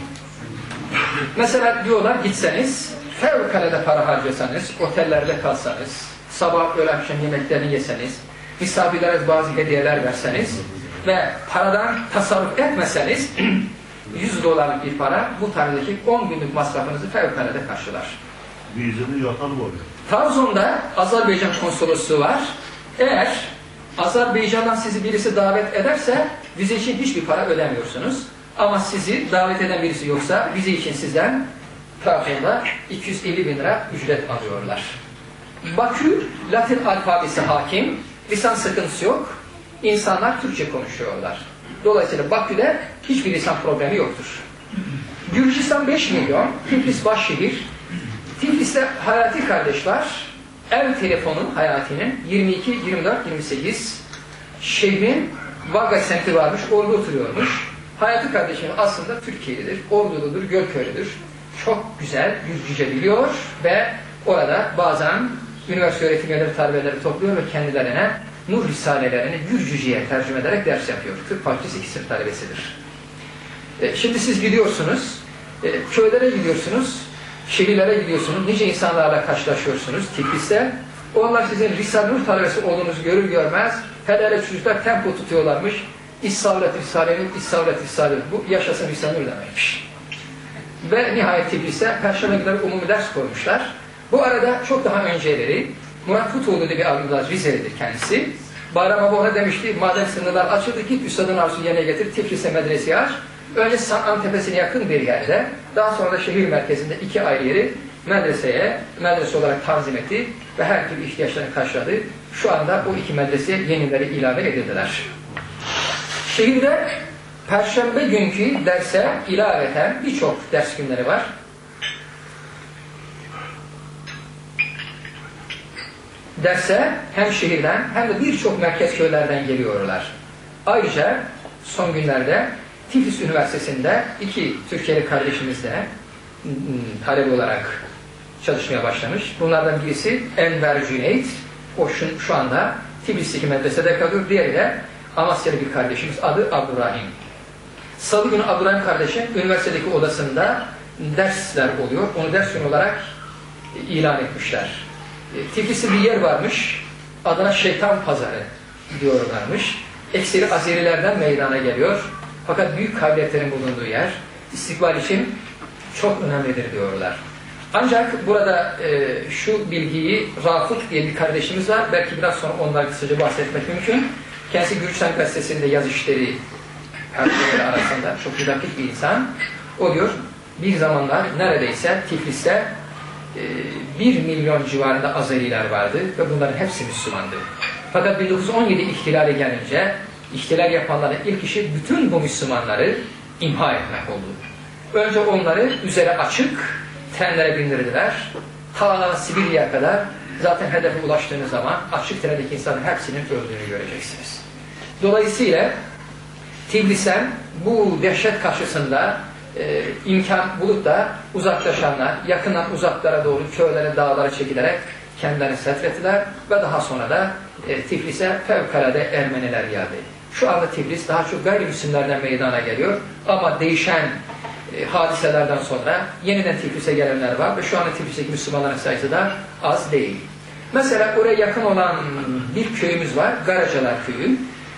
Mesela diyorlar gitseniz, fevkalade para harcasanız, otellerde kalsanız, sabah öğle akşam yemeklerini yeseniz, misafirlere bazı hediyeler verseniz ve paradan tasarruf etmeseniz 100 dolarlık bir para bu tarihteki 10 günlük masrafınızı fevkalade karşılar. Vizini yatalım oluyor. Trabzon'da Azerbaycan konsolosluğu var. Eğer Azerbaycan'dan sizi birisi davet ederse vize için hiçbir para ödemiyorsunuz. Ama sizi davet eden birisi yoksa vize için sizden Trabzon'da 250 bin lira ücret alıyorlar. Bakü, Latin alfabesi hakim, lisan sıkıntısı yok. İnsanlar Türkçe konuşuyorlar. Dolayısıyla Bakü'de hiçbir lisan problemi yoktur. Gürcistan 5 milyon, Tiflis başşehir. Tiflis'te Hayati kardeş var. Ev telefonu Hayati'nin 22, 24, 28. Şehrin Vaga semti varmış, orada oturuyormuş. Hayati kardeşim aslında Türkiye'lidir, Orduludur, Gölköylüdür. Çok güzel Gürcüce biliyor ve orada bazen üniversite öğretim üyeleri, talebeleri topluyor ve kendilerine nur risalelerini Gürcüce'ye tercüme ederek ders yapıyor. Tıp fakültesi 2 sınıf talebesidir. Şimdi siz gidiyorsunuz, köylere gidiyorsunuz, şehirlere gidiyorsunuz, nice insanlarla karşılaşıyorsunuz Tiflis'te. Onlar sizin Risale-i Nur talebesi olduğunuzu görür görmez, hele çocuklar tempo tutuyorlarmış. İssavlet Risale'nin İssavlet Risale, bu yaşasın Risale-i Nur demekmiş. Ve nihayet Tiflis'te Perşembe günleri umumi ders koymuşlar. Bu arada çok daha önceleri Murat Kutoğlu diye bir abimiz Rizeli'dir kendisi. Bayram Abi ona demişti, madem sınırlar açıldı git üstadın arzusunu yerine getir, Tiflis'e medreseyi aç. Önce San'an Tepesi'ne yakın bir yerde, daha sonra da şehir merkezinde 2 ayrı yeri medrese olarak tanzim etti ve her türlü ihtiyaçlarını karşıladı. Şu anda o 2 medreseye yenileri ilave edildiler. Şehirde Perşembe günkü derse ilaveten birçok ders günleri var. Derse hem şehirden hem de birçok merkez köylerden geliyorlar. Ayrıca son günlerde Tiflis Üniversitesi'nde 2 Türkiye'li kardeşimiz de talebe olarak çalışmaya başlamış. Bunlardan birisi Enver Cüneyt. O şu anda Tiflis'teki medresede kalıyor. Diğeri de Amasyalı bir kardeşimiz. Adı Abdurrahim. Salı günü Abdurrahim kardeşim üniversitedeki odasında dersler oluyor. Onu ders günü olarak ilan etmişler. Tiflis'te bir yer varmış. Adına Şeytan Pazarı diyorlarmış. Ekseri Azerilerden meydana geliyor. Fakat büyük kabiliyetlerin bulunduğu yer istikbal için çok önemlidir diyorlar. Ancak burada şu bilgiyi Rafık diye bir kardeşimiz var. Belki biraz sonra ondan kısaca bahsetmek mümkün. Kendisi Gürcistan Gazetesi'nde yaz işleri personeli arasında çok müdakik bir insan. O diyor bir zamanlar neredeyse Tiflis'te 1 milyon civarında Azeriler vardı ve bunların hepsi Müslümandı. Fakat 1917 ihtilali gelince ihtilal yapanların ilk işi bütün bu Müslümanları imha etmek oldu. Önce onları üzere açık trenlere bindirdiler. Ta Sibirya'ya kadar zaten hedefe ulaştığınız zaman açık trendeki insanların hepsinin öldüğünü göreceksiniz. Dolayısıyla Tiflis'ten bu dehşet karşısında imkan bulup da uzaklaşanlar yakından uzaklara doğru köylere, dağlara çekilerek kendilerini setrettiler ve daha sonra da Tiflis'e fevkalade Ermeniler geldi. Şu anda Tiflis daha çok gayrimüslimlerden meydana geliyor ama değişen hadiselerden sonra yeniden Tiflis'e gelenler var ve şu anda Tiflis'teki Müslümanların sayısı da az değil. Mesela oraya yakın olan bir köyümüz var, Garacalar Köyü.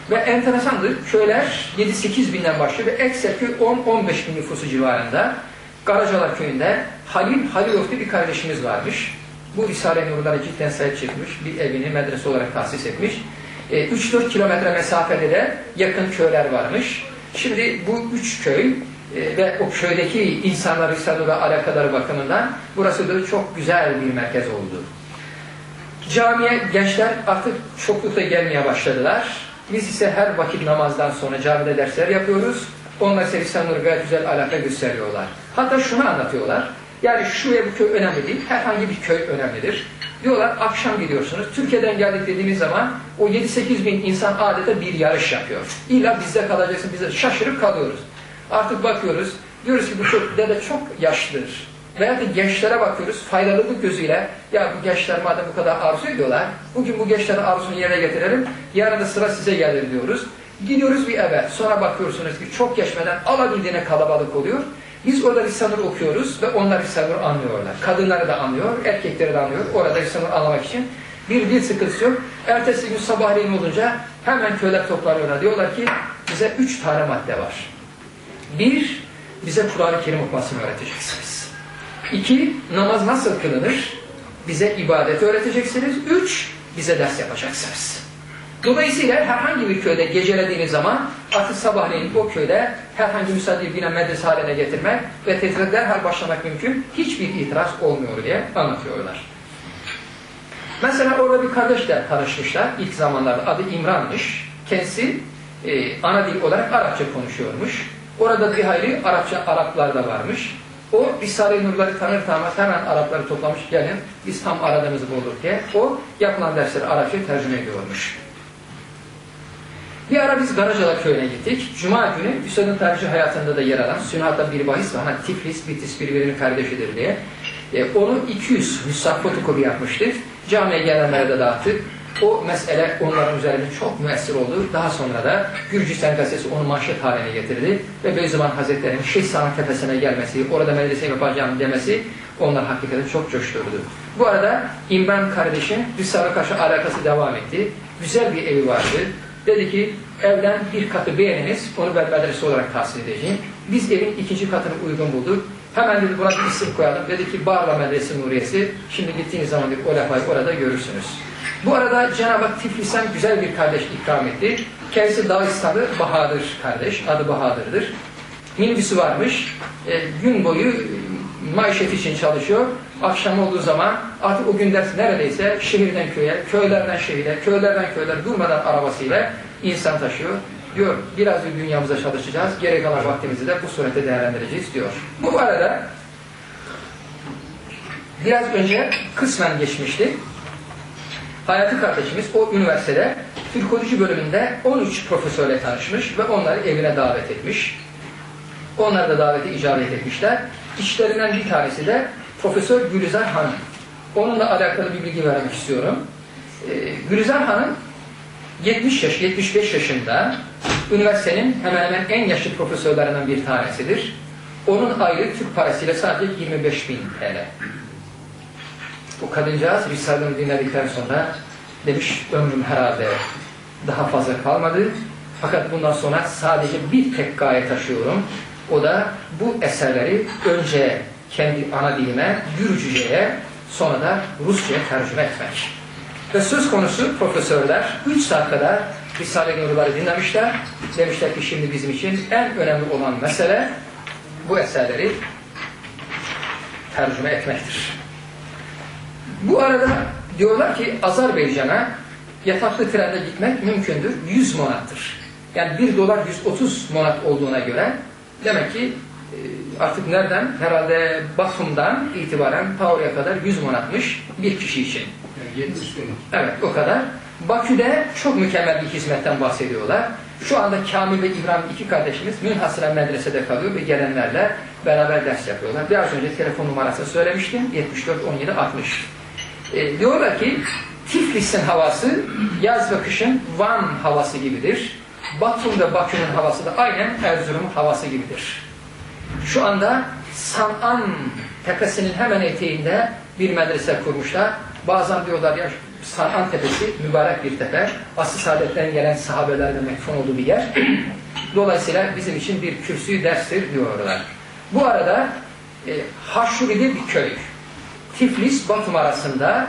Ve enteresandır, köyler 7-8 binden başlıyor ve ekseri köy 10-15 bin nüfusu civarında. Karacalar köyünde Halilov diye bir kardeşimiz varmış. Bu Risale-i Nur'lara cidden sahip çıkmış, bir evini medrese olarak tahsis etmiş. 3-4 kilometre mesafede de yakın köyler varmış. Şimdi bu 3 köy ve o köydeki insanlar Risale-i Nur'a alakaları bakımından burası da çok güzel bir merkez oldu. Camiye gençler artık çoklukla gelmeye başladılar. Biz ise her vakit namazdan sonra camide dersler yapıyoruz. Onlar ise Risale-i Nur'a gayet güzel alaka gösteriyorlar. Hatta şunu anlatıyorlar. Yani şu ve bu köy önemli değil, herhangi bir köy önemlidir. Diyorlar akşam gidiyorsunuz, Türkiye'den geldik dediğimiz zaman o 7-8 bin insan adeta bir yarış yapıyor. İlla bizde kalacaksın, bize şaşırıp kalıyoruz. Artık bakıyoruz, diyoruz ki bu dede çok yaşlıdır. Veya da gençlere bakıyoruz, faydalılık gözüyle, ya bu gençler madem bu kadar arzu ediyorlar, bugün bu gençlerin arzusunu yerine getirelim, yarın da sıra size gelir diyoruz. Gidiyoruz bir eve, sonra bakıyorsunuz ki çok geçmeden alabildiğine kalabalık oluyor. Biz orada Risale-i Nur okuyoruz ve onlar Risale-i Nur anlıyorlar. Kadınları da anlıyor, erkekleri de anlıyor. Orada Risale-i Nur anlamak için bir dil sıkıntısı yok. Ertesi gün sabahleyin olunca hemen köyler toplanıyorlar. Diyorlar ki bize 3 tane madde var. 1, bize Kur'an-ı Kerim okumasını öğreteceksiniz. 2, namaz nasıl kılınır? Bize ibadet öğreteceksiniz. 3, bize ders yapacaksınız. Dolayısıyla herhangi bir köyde gecelediğiniz zaman artık sabahleyin o köyde herhangi müsaade bina medrese haline getirmek ve tedbir derhal başlamak mümkün. Hiçbir itiraz olmuyor diye anlatıyorlar. Mesela orada bir kardeşle tanışmışlar. İlk zamanlarda adı İmran'mış. Kendisi ana dil olarak Arapça konuşuyormuş. Orada bir hayli Araplar da varmış. O Risale-i Nur'ları tanır tanımaz hemen Arapları toplamış, gelin biz tam aradığımızı bulduk diye. O yapılan dersleri Arapça tercüme ediyormuş. Bir ara biz Karacalar köyüne gittik. Cuma günü Üstad'ın tercih hayatında da yer alan Sünhat'tan bir bahis var. Hani Tiflis, Bitlis birbirinin kardeşidir diye. Onu 200 nüshak fotokopi yapmıştık. Camiye gelenlere de dağıttık. O mesele onların üzerinde çok müessir oldu. Daha sonra da Gürcistan gazetesi onu manşet haline getirdi. Ve Beyzuman Hazretleri'nin Şehza'nın tepesine gelmesi, orada medrese yapacağım demesi onlar hakikaten çok coşturdu. Bu arada İmran kardeşin Risale-i karşı alakası devam etti. Güzel bir evi vardı. Dedi ki evden bir katı beğeniniz, onu ben medrese olarak tahsil edeceğim. Biz evin 2. katını uygun bulduk. Hemen dedi buna bir isim koyalım. Dedi ki Barla Medrese Nuriyesi. Şimdi gittiğiniz zaman o lafayı orada görürsünüz. Bu arada Cenab-ı Hak Tiflis'ten güzel bir kardeş ikram etti. Kendisi Dağistanlı Bahadır kardeş. Adı Bahadır'dır. Minibüsü varmış. Gün boyu maişet için çalışıyor. Akşam olduğu zaman artık o gün ders neredeyse şehirden köye, köylerden şehire, köylerden köylere durmadan arabasıyla insan taşıyor. Diyor biraz bir dünyamıza çalışacağız. Geri kalan vaktimizi de bu surette değerlendireceğiz diyor. Bu arada biraz önce kısmen geçmişti. Hayati kardeşimiz o üniversitede Türkoloji bölümünde 13 profesörle tanışmış ve onları evine davet etmiş. Onlar da davete icabet etmişler. İşlerinden bir tanesi de Profesör Gülizar Hanım. Onunla alakalı bir bilgi vermek istiyorum. Gülizar Hanım 75 yaşında üniversitenin hemen hemen en yaşlı profesörlerinden bir tanesidir. Onun aylık Türk parasıyla sadece 25.000 TL. Bu kadıncağız Risale'ni dinledikten sonra demiş ömrüm herhalde daha fazla kalmadı. Fakat bundan sonra sadece bir tek gaye taşıyorum. O da bu eserleri önce kendi ana dilime, Gürcüce'ye, sonra da Rusça'ya tercüme etmek. Ve söz konusu profesörler 3 saat kadar Risale-i Nur'ları dinlemişler. Demişler ki şimdi bizim için en önemli olan mesele bu eserleri tercüme etmektir. Bu arada diyorlar ki Azerbaycan'a yataklı trende gitmek mümkündür. 100 manattır. Yani 1 dolar 130 manat olduğuna göre demek ki artık nereden? Herhalde Batum'dan itibaren Tavra'ya kadar 100 manatmış bir kişi için. Yani 70 gün. Evet o kadar. Bakü'de çok mükemmel bir hizmetten bahsediyorlar. Şu anda Kamil ve İbrahim iki kardeşimiz münhasıran medresede kalıyor ve gelenlerle beraber ders yapıyorlar. Biraz önce telefon numarasını söylemiştim. 74 17 60. Diyorlar ki Tiflis'in havası yaz ve kışın Van havası gibidir. Batum ve Bakü'nün havası da aynen Erzurum'un havası gibidir. Şu anda San'an tepesinin hemen eteğinde bir medrese kurmuşlar. Bazen diyorlar ya San'an Tepesi mübarek bir tepe. Asr-ı Saadet'ten gelen sahabelerden mekfun olduğu bir yer. Dolayısıyla bizim için bir kürsü derstir diyorlar. Bu arada Haşuri'de bir köy. Tiflis, Batum arasında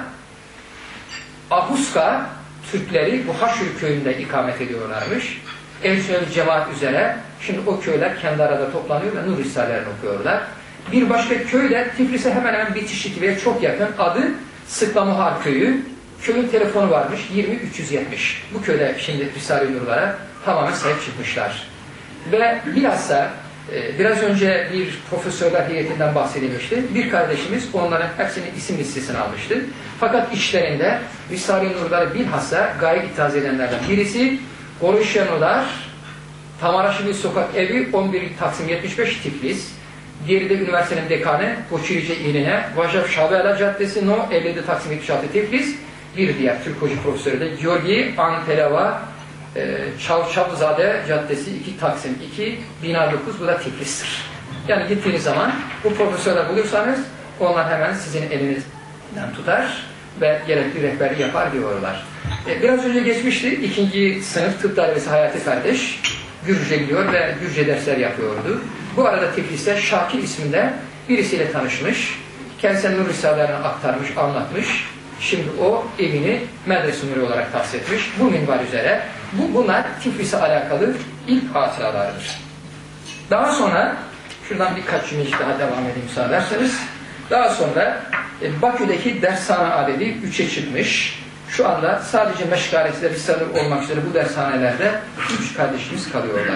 Ahuska Türkleri bu Haşuri köyünde ikamet ediyorlarmış. Ehl-i cemaat üzere. Şimdi o köyler kendi arada toplanıyor ve Nur Risalelerini okuyorlar. Bir başka köyde Tiflis'e hemen hemen bitişik ve çok yakın, adı Sıklamuhar Köyü. Köyün telefonu varmış 20370. Bu köyde şimdi Risale-i Nur'lara tamamen sahip çıkmışlar. Ve bilhassa biraz önce bir profesörler heyetinden bahsedilmişti. Bir kardeşimiz onların hepsinin isim listesini almıştı. Fakat içlerinde Risale-i Nur'ları bilhassa gayet itiraz edenlerden birisi Oruşenolar, Tamaraşılı Sokak Evi 11 Taksim 75 Tiflis. Diğeri de üniversitenin dekanı Koçirice İline, Vajav Şavela Caddesi No 57 Taksim 76 Tiflis. Bir diğer Türk Hoca Profesörü de Georgi Anteleva Çavçavzade Caddesi 2 Taksim 2 Bina 9, bu da Tiflis'tir. Yani gittiğiniz zaman bu profesörler bulursanız onlar hemen sizin elinizden tutar ve gerekli rehberliği yapar diyorlar. Biraz önce geçmişti. 2. sınıf tıp talebesi Hayati kardeş Gürcüce biliyor ve Gürcüce dersler yapıyordu. Bu arada Tiflis'te Şakir isminde birisiyle tanışmış. Kendisine Nur Risalelerini aktarmış, anlatmış. Şimdi o evini medrese nuri olarak tahsis etmiş. Bu minval üzere. Bunlar Tiflis'e alakalı ilk hatıralardır. Daha sonra, şuradan birkaç cümlecik daha devam edeyim müsaade ederseniz. Daha sonra Bakü'deki dershane adedi 3'e çıkmış. Şu anda sadece meşgalesiyle Risale olmak üzere bu dershanelerde 3 kardeşimiz kalıyorlar.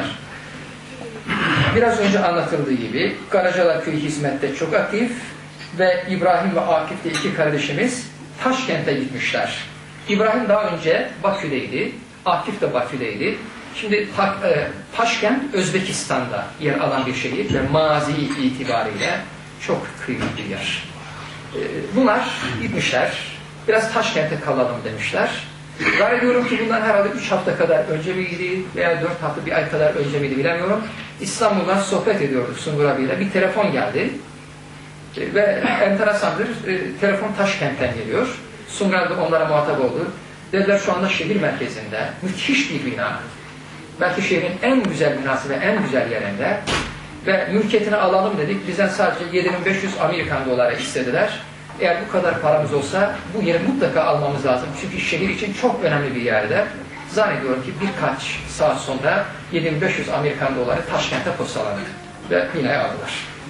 Biraz önce anlatıldığı gibi Karacalar Köyü hizmette çok aktif ve İbrahim ve Akif de 2 kardeşimiz Taşkent'e gitmişler. İbrahim daha önce Bakü'deydi, Akif de Bakü'deydi. Şimdi Taşkent Özbekistan'da yer alan bir şehir ve mazi itibariyle çok kıymetli bir yer. Bunlar gitmişler, biraz Taşkent'e kalalım demişler. Zannediyorum ki bundan herhalde 3 hafta kadar önce miydi veya 4 hafta, 1 ay kadar önce miydi bilemiyorum. İstanbul'dan sohbet ediyorduk Sungur abiyle. Bir telefon geldi. Ve enteresandır, telefon Taşkent'ten geliyor. Sungur abi onlara muhatap oldu. Dediler şu anda şehir merkezinde müthiş bir bina. Belki şehrin en güzel binası ve en güzel yerinde. Ve mülkiyetini alalım dedik. Bizden sadece 7500 Amerikan doları istediler. Eğer bu kadar paramız olsa bu yeri mutlaka almamız lazım. Çünkü şehir için çok önemli bir yerde. Zannediyorum ki birkaç saat sonra 7500 Amerikan doları Taşkent'e postalandı. Ve binayı aldılar.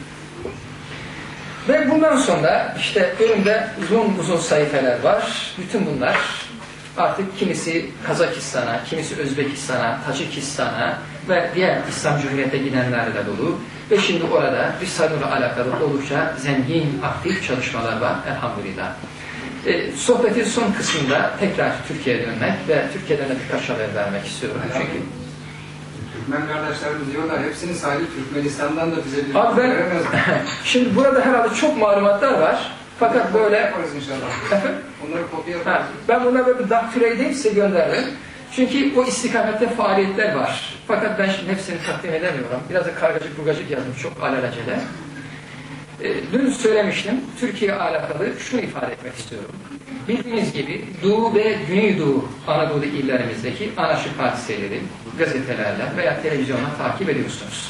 Ve bundan sonra işte önümde uzun sayfalar var. Bütün bunlar artık kimisi Kazakistan'a, kimisi Özbekistan'a, Tacikistan'a ve diğer İslam Cumhuriyet'e gidenlerle dolu. Ve şimdi orada Risale'yle alakalı oldukça zengin, aktif çalışmalar var elhamdülillah. Sohbetin son kısmında tekrar Türkiye'ye dönmek ve Türkiye'den de birkaç haber vermek istiyorum. Çünkü Türkmen kardeşlerimiz diyorlar, hepsini saydı Türkmenistan'dan da bize bir veremez. Şimdi burada herhalde çok malumatlar var. Fakat böyle yaparız inşallah. Onları kopya yaparız. Ben bunları böyle bir daktilo edeyim size gönderdim. Çünkü o istikamette faaliyetler var. Fakat ben şimdi hepsini takdim edemiyorum. Biraz da kargacık burgacık yazdım çok alelacele. Dün söylemiştim. Türkiye alakalı şunu ifade etmek istiyorum. Bildiğiniz gibi Doğu ve Güneydoğu Anadolu illerimizdeki anarşik hadiseleri gazetelerle veya televizyonla takip ediyorsunuz.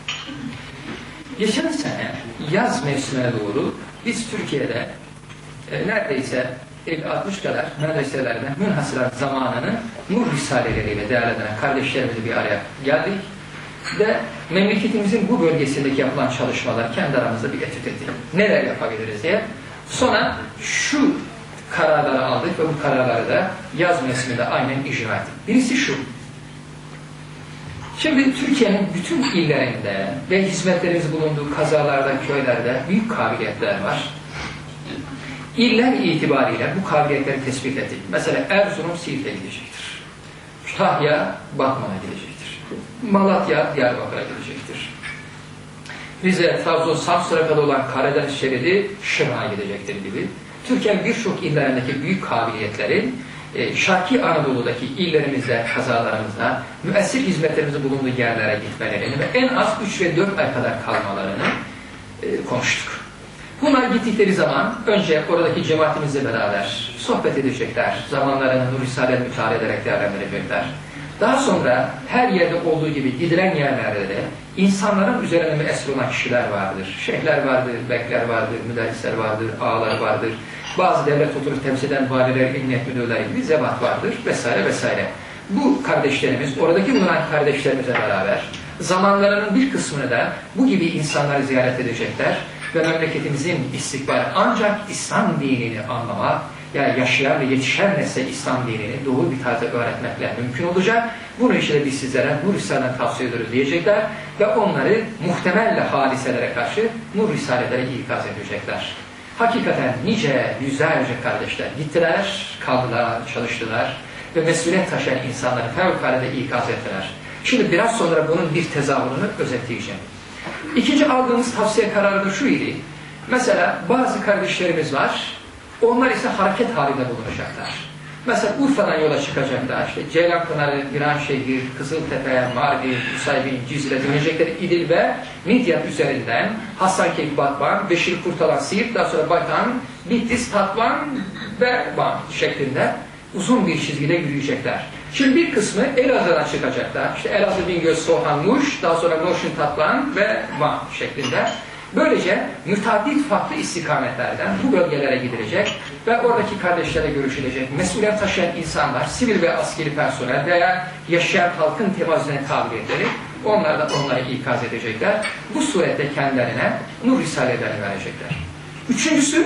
Geçen sene yaz mevsimine doğru biz Türkiye'de neredeyse 50-60 kadar medreselerine münhasıran zamanını Nur Risaleleriyle değerlendiren kardeşlerimizle bir araya geldik ve memleketimizin bu bölgesindeki yapılan çalışmalar kendi aramızda bir etüt ettik. Neler yapabiliriz diye. Sonra şu kararları aldık ve bu kararları da yaz mevsiminde aynen icra ettik. Birisi şu. Şimdi Türkiye'nin bütün illerinde ve hizmetlerimiz bulunduğu kazalarda, köylerde büyük kabiliyetler var. İller itibariyle bu kabiliyetleri tespit ettik. Mesela Erzurum Siirt'e gidecektir. Kütahya Batman'a gidecektir. Malatya Diyarbakır'a gidecektir. Rize, Trabzon, Samsun'a kadar olan Karadeniz şeridi Şırnak'a gidecektir gibi. Türkiye'nin birçok illerindeki büyük kabiliyetleri Şarkı Anadolu'daki illerimizde, kazalarımızda müessir hizmetlerimizin bulunduğu yerlere gitmelerini ve en az 3 ve 4 ay kadar kalmalarını konuştuk. Bunlar gittikleri zaman önce oradaki cemaatimizle beraber sohbet edecekler. Zamanlarını Nur Risale müteala ederek değerlendirecekler. Daha sonra her yerde olduğu gibi gidilen yerlerde de insanların üzerine müessir olan kişiler vardır. Şeyhler vardır, bekler vardır, müderrisler vardır, ağalar vardır. Bazı devlet oturup temsil eden valiler, emniyet müdürleri gibi zevat vardır vesaire vesaire. Bu kardeşlerimiz, oradaki bulunan kardeşlerimizle beraber zamanlarının bir kısmını da bu gibi insanları ziyaret edecekler ve memleketimizin istikbali ancak İslam dinini anlamak, yani yaşayan ve yetişen nesle İslam dinini doğru bir tarzda öğretmekle mümkün olacak. Bunu işte biz sizlere Nur Risale'den tavsiye ediyoruz diyecekler ve onları muhtemelle hadiselere karşı Nur Risale'lere ikaz edecekler. Hakikaten nice yüzlerce kardeşler gittiler, kaldılar, çalıştılar ve mesuliyet taşıyan insanları fevkalade ikaz ettiler. Şimdi biraz sonra bunun bir tezahürünü özetleyeceğim. İkinci aldığımız tavsiye kararı da şu idi. Mesela bazı kardeşlerimiz var, onlar ise hareket halinde bulunacaklar. Mesela Urfa'dan yola çıkacaklar, işte Ceylanpınarı, Viranşehir, Kızıltepe, Mardin, Nusaybin, Cizre dönecekleri İdil ve Midyat üzerinden Hasankeyf, Batman, Beşir Kurtalan, Siirt, daha sonra Batan, Bitlis, Tatvan ve Van şeklinde uzun bir çizgide yürüyecekler. Şimdi bir kısmı Elazığ'dan çıkacaklar. İşte Elazığ, Bingöl, Soğan, Muş, daha sonra Moşin, Tatvan ve Van şeklinde. Böylece müteaddit farklı istikametlerden bu bölgelere gidilecek ve oradaki kardeşlere görüşülecek. Mesuliyet taşıyan insanlar, sivil ve askeri personel veya yaşayan halkın tevazzüne kabiliyetleri, onlar da onları ikaz edecekler. Bu surette kendilerine Nur Risale'lerini verecekler. Üçüncüsü,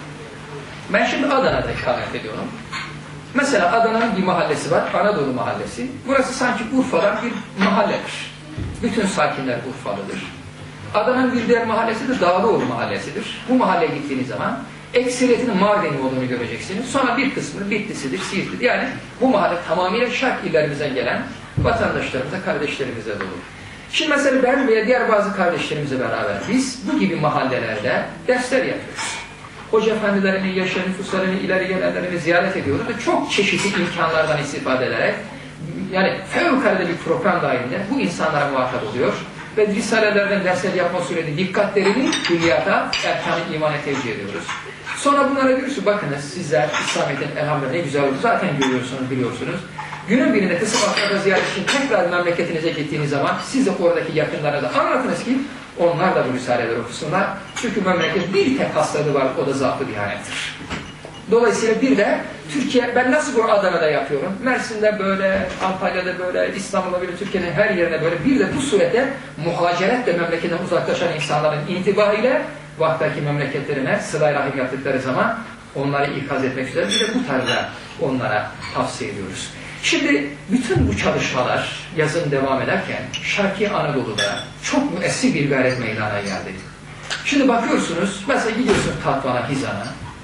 ben şimdi Adana'da ikamet ediyorum. Mesela Adana'nın bir mahallesi var, Anadolu Mahallesi. Burası sanki Urfa'dan bir mahalledir. Bütün sakinler Urfalıdır. Adana'nın bir diğer mahallesi de Dağlıoğlu Mahallesi'dir. Bu mahalleye gittiğiniz zaman ekseriyetinin Mardinli olduğunu göreceksiniz. Sonra bir kısmı Bitlis'idir, Siirt'tir. Yani bu mahalle tamamıyla şark illerimizden gelen vatandaşlarımıza, kardeşlerimize dolu. Şimdi mesela ben ve diğer bazı kardeşlerimizle beraber biz bu gibi mahallelerde dersler yapıyoruz. Hoca efendilerini, yaşayan nüfuslarını, ileri gelenlerini ziyaret ediyoruz ve çok çeşitli imkanlardan istifade ederek yani fevkalade bir program dahilinde bu insanlara muhatap oluyor. Ve risalelerden dersler yapma sürede dikkatlerini külliyata, erkan-ı imana tevcih ediyoruz. Sonra bunlara diyoruz, bakınız sizler İslamiyet'in elhamdülillah ne güzel oldu, zaten görüyorsunuz, biliyorsunuz. Günün birinde kısım akraba ziyaret için tekrar memleketinize gittiğiniz zaman siz de oradaki yakınlara da anlatınız ki onlar da bu risaleleri okusunlar. Çünkü memleket bir tek hastalığı var, o da zaaf-ı diyanettir. Dolayısıyla bir de Türkiye, ben nasıl bu Adana'da yapıyorum? Mersin'de böyle, Antalya'da böyle, İstanbul'da böyle, Türkiye'nin her yerine böyle. Bir de bu surette muhaceretle memleketten uzaklaşan insanların intibahıyla vaktaki memleketlerine sıla-i rahim yaptıkları zaman onları ikaz etmek üzere bir de bu tarzda onlara tavsiye ediyoruz. Şimdi bütün bu çalışmalar yazın devam ederken Şarkı Anadolu'da çok müessir bir gayret meydana geldi. Şimdi bakıyorsunuz, mesela gidiyorsunuz Tatvan'a, Hizan'a.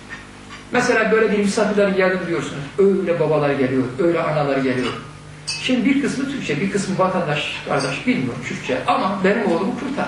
Mesela böyle bir misafirler geldi diyorsunuz. Öyle babalar geliyor, öyle analar geliyor. Şimdi bir kısmı Türkçe, bir kısmı vatandaş, kardeş bilmiyor Türkçe. Ama benim oğlum kurtar.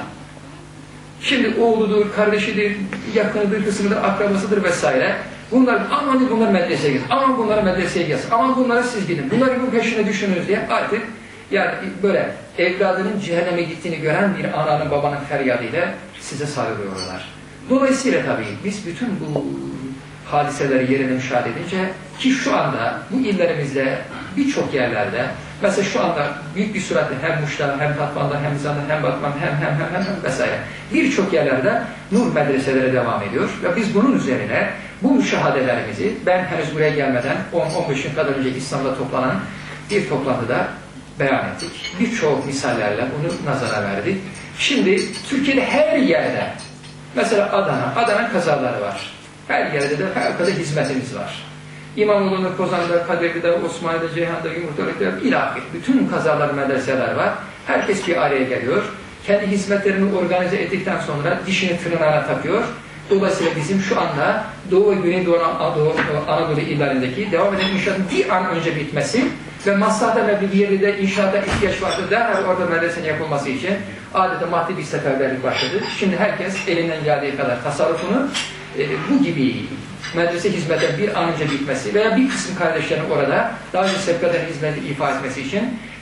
Şimdi oğludur, kardeşidir, yakınıdır, kısmıdır, akrabasıdır vesaire. Bunlar, aman bunlar medreseye gidin, aman bunları medreseye gelsin, aman bunları siz gidin, bunları bu peşine düşününüz diye artık yani böyle evladının cehenneme gittiğini gören bir ananın babanın feryadıyla size sarılıyorlar. Dolayısıyla tabii biz bütün bu hadiseleri yerine müşahede edince ki şu anda bu illerimizde birçok yerlerde mesela şu anda büyük bir süratle hem Muş'ta hem Tatvan'da hem Hizan'da hem Batman hem vesaire birçok yerlerde nur medreseleri devam ediyor ve biz bunun üzerine bu müşahadelerimizi ben henüz buraya gelmeden 10-15 gün kadar önce İslam'da toplanan bir toplantıda beyan ettik. Birçok misallerle bunu nazara verdik. Şimdi Türkiye'de her yerde mesela Adana kazaları var. Her yerde de her kadar hizmetimiz var. İmamoğlu'nda, Kozan'da, Kadirli'de, Osmanlı'da, Ceyhan'da, Yumurtalık'ta ilahi. Bütün kazalar, medreseler var. Herkes bir araya geliyor. Kendi hizmetlerini organize ettikten sonra dişini tırnağına takıyor. Dolayısıyla bizim şu anda Doğu ve Güneydoğu Anadolu illerindeki devam eden inşaatın bir an önce bitmesi ve maslahata bir yerde de inşaata ihtiyaç vardı. Derhal orada medresenin yapılması için adeta maddi bir seferberlik başladı. Şimdi herkes elinden geldiği kadar tasarrufunu bu gibi medrese hizmetleri bir an önce bitmesi veya bir kısım kardeşlerin orada daha önce sevk eden hizmeti ifa etmesi için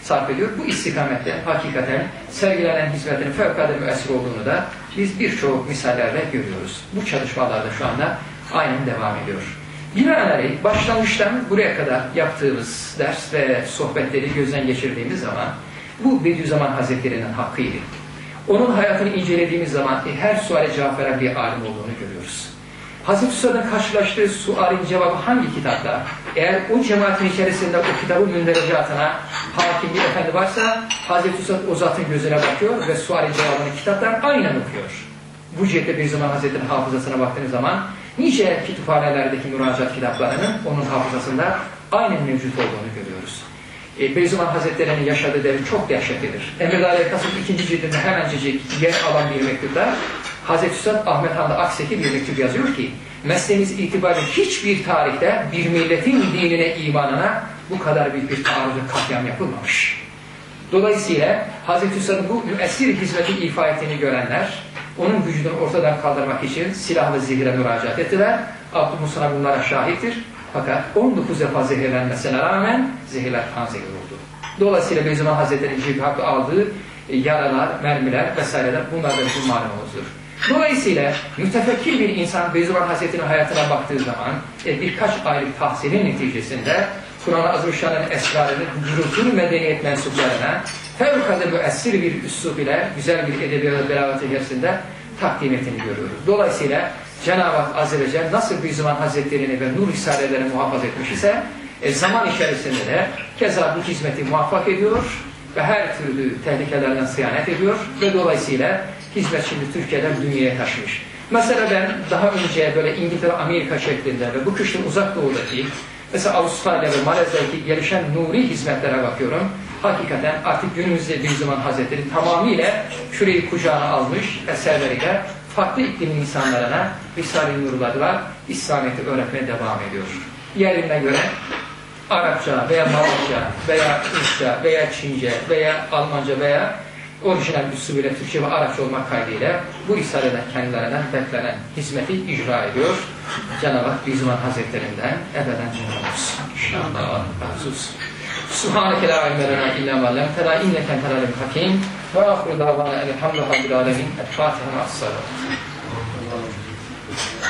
sarf ediyor. Bu istikamette hakikaten sergilenen hizmetin fevkalade müessir olduğunu da biz birçok misallerle görüyoruz. Bu çalışmalarda şu anda aynen devam ediyor. Binaenaleyh başlangıçtan buraya kadar yaptığımız ders ve sohbetleri gözden geçirdiğimiz zaman bu Bediüzzaman Hazretleri'nin hakkıydı. Onun hayatını incelediğimiz zaman her suale cevap veren bir alim olduğunu görüyoruz. Hazreti Üstad'ın karşılaştığı sualin cevabı hangi kitapta? Eğer o cemaatin içerisinde o kitabın münderecatına hakim bir efendi varsa Hazreti Üstad o zatın gözüne bakıyor ve sualin cevabını kitaptan aynen okuyor. Bu cihette Bediüzzaman Hazretleri'nin hafızasına baktığınız zaman nice kütüphanelerdeki müracaat kitaplarının onun hafızasında aynen mevcut olduğunu görüyoruz. Bediüzzaman Hazretleri'nin yaşadığı devir çok dehşetlidir. Emre Aleyhisselam 2. cildinde hemencecik yer alan bir mektupta Hazreti Üstad Ahmet Hamdi Akseki bir mektup yazıyor ki mesleğimiz itibariyle hiçbir tarihte bir milletin dinine, imanına bu kadar büyük bir taarruz ve katliam yapılmamış. Dolayısıyla Hazreti Üstad'ın bu müessir hizmeti ifa ettiğini görenler onun vücudunu ortadan kaldırmak için silah ve zehire müracaat ettiler. Abdülmusallam bunlara şahittir. Fakat 19 defa zehirlenmesine rağmen zehirler kan zehir oldu. Dolayısıyla Bediüzzaman Hazretleri'nin cibhatta aldığı yaralar, mermiler vesaireler bunlar da bizim malumumuzdur. Dolayısıyla mütefekkir bir insan Bediüzzaman Hazretleri'nin hayatına baktığı zaman birkaç aylık tahsilin neticesinde Kur'an-ı Azimüşşan'ın esrarını cürûtûn medeniyet mensuplarına fevkalade müessir bir üslub ile güzel bir edebiyat belagatı içerisinde takdim ettiğini görüyoruz. Dolayısıyla Cenab-ı Hak Azze ve Celle nasıl Bediüzzaman Hazretleri'ni ve nur risalelerini muhafaza etmiş ise zaman içerisinde de keza bu hizmeti muvaffak ediyor ve her türlü tehlikelerden sıyanet ediyor ve dolayısıyla hizmet şimdi Türkiye'den dünyaya taşımış. Mesela ben daha önce böyle İngiltere, Amerika şeklinde ve bu kışın uzak doğudaki mesela Avustralya ve Malezya'daki gelişen nuri hizmetlere bakıyorum. Hakikaten artık günümüzde Bediüzzaman Hazretleri tamamıyla küreyi kucağına almış eserleriyle farklı iklimin insanlarına Risale-i Nurlarla İslamiyet'i öğretmeye devam ediyor. Yerine göre Arapça veya Malatya veya Rusça veya Çince veya Almanca veya orijinal üslubuyla Türkçe ve Arapça olmak kaydıyla bu Risale'den kendilerinden beklenen hizmeti icra ediyor. Cenab-ı Hak Bediüzzaman Hazretlerinden ebeden cennət olsun. İnşallah razı olsun. Subhaneke la ilme lena illa ma allamtena inneke entel alimul hakim ve ahiru davana elhamdülillahi rabbil alamin. El Fatiha ma'as salat.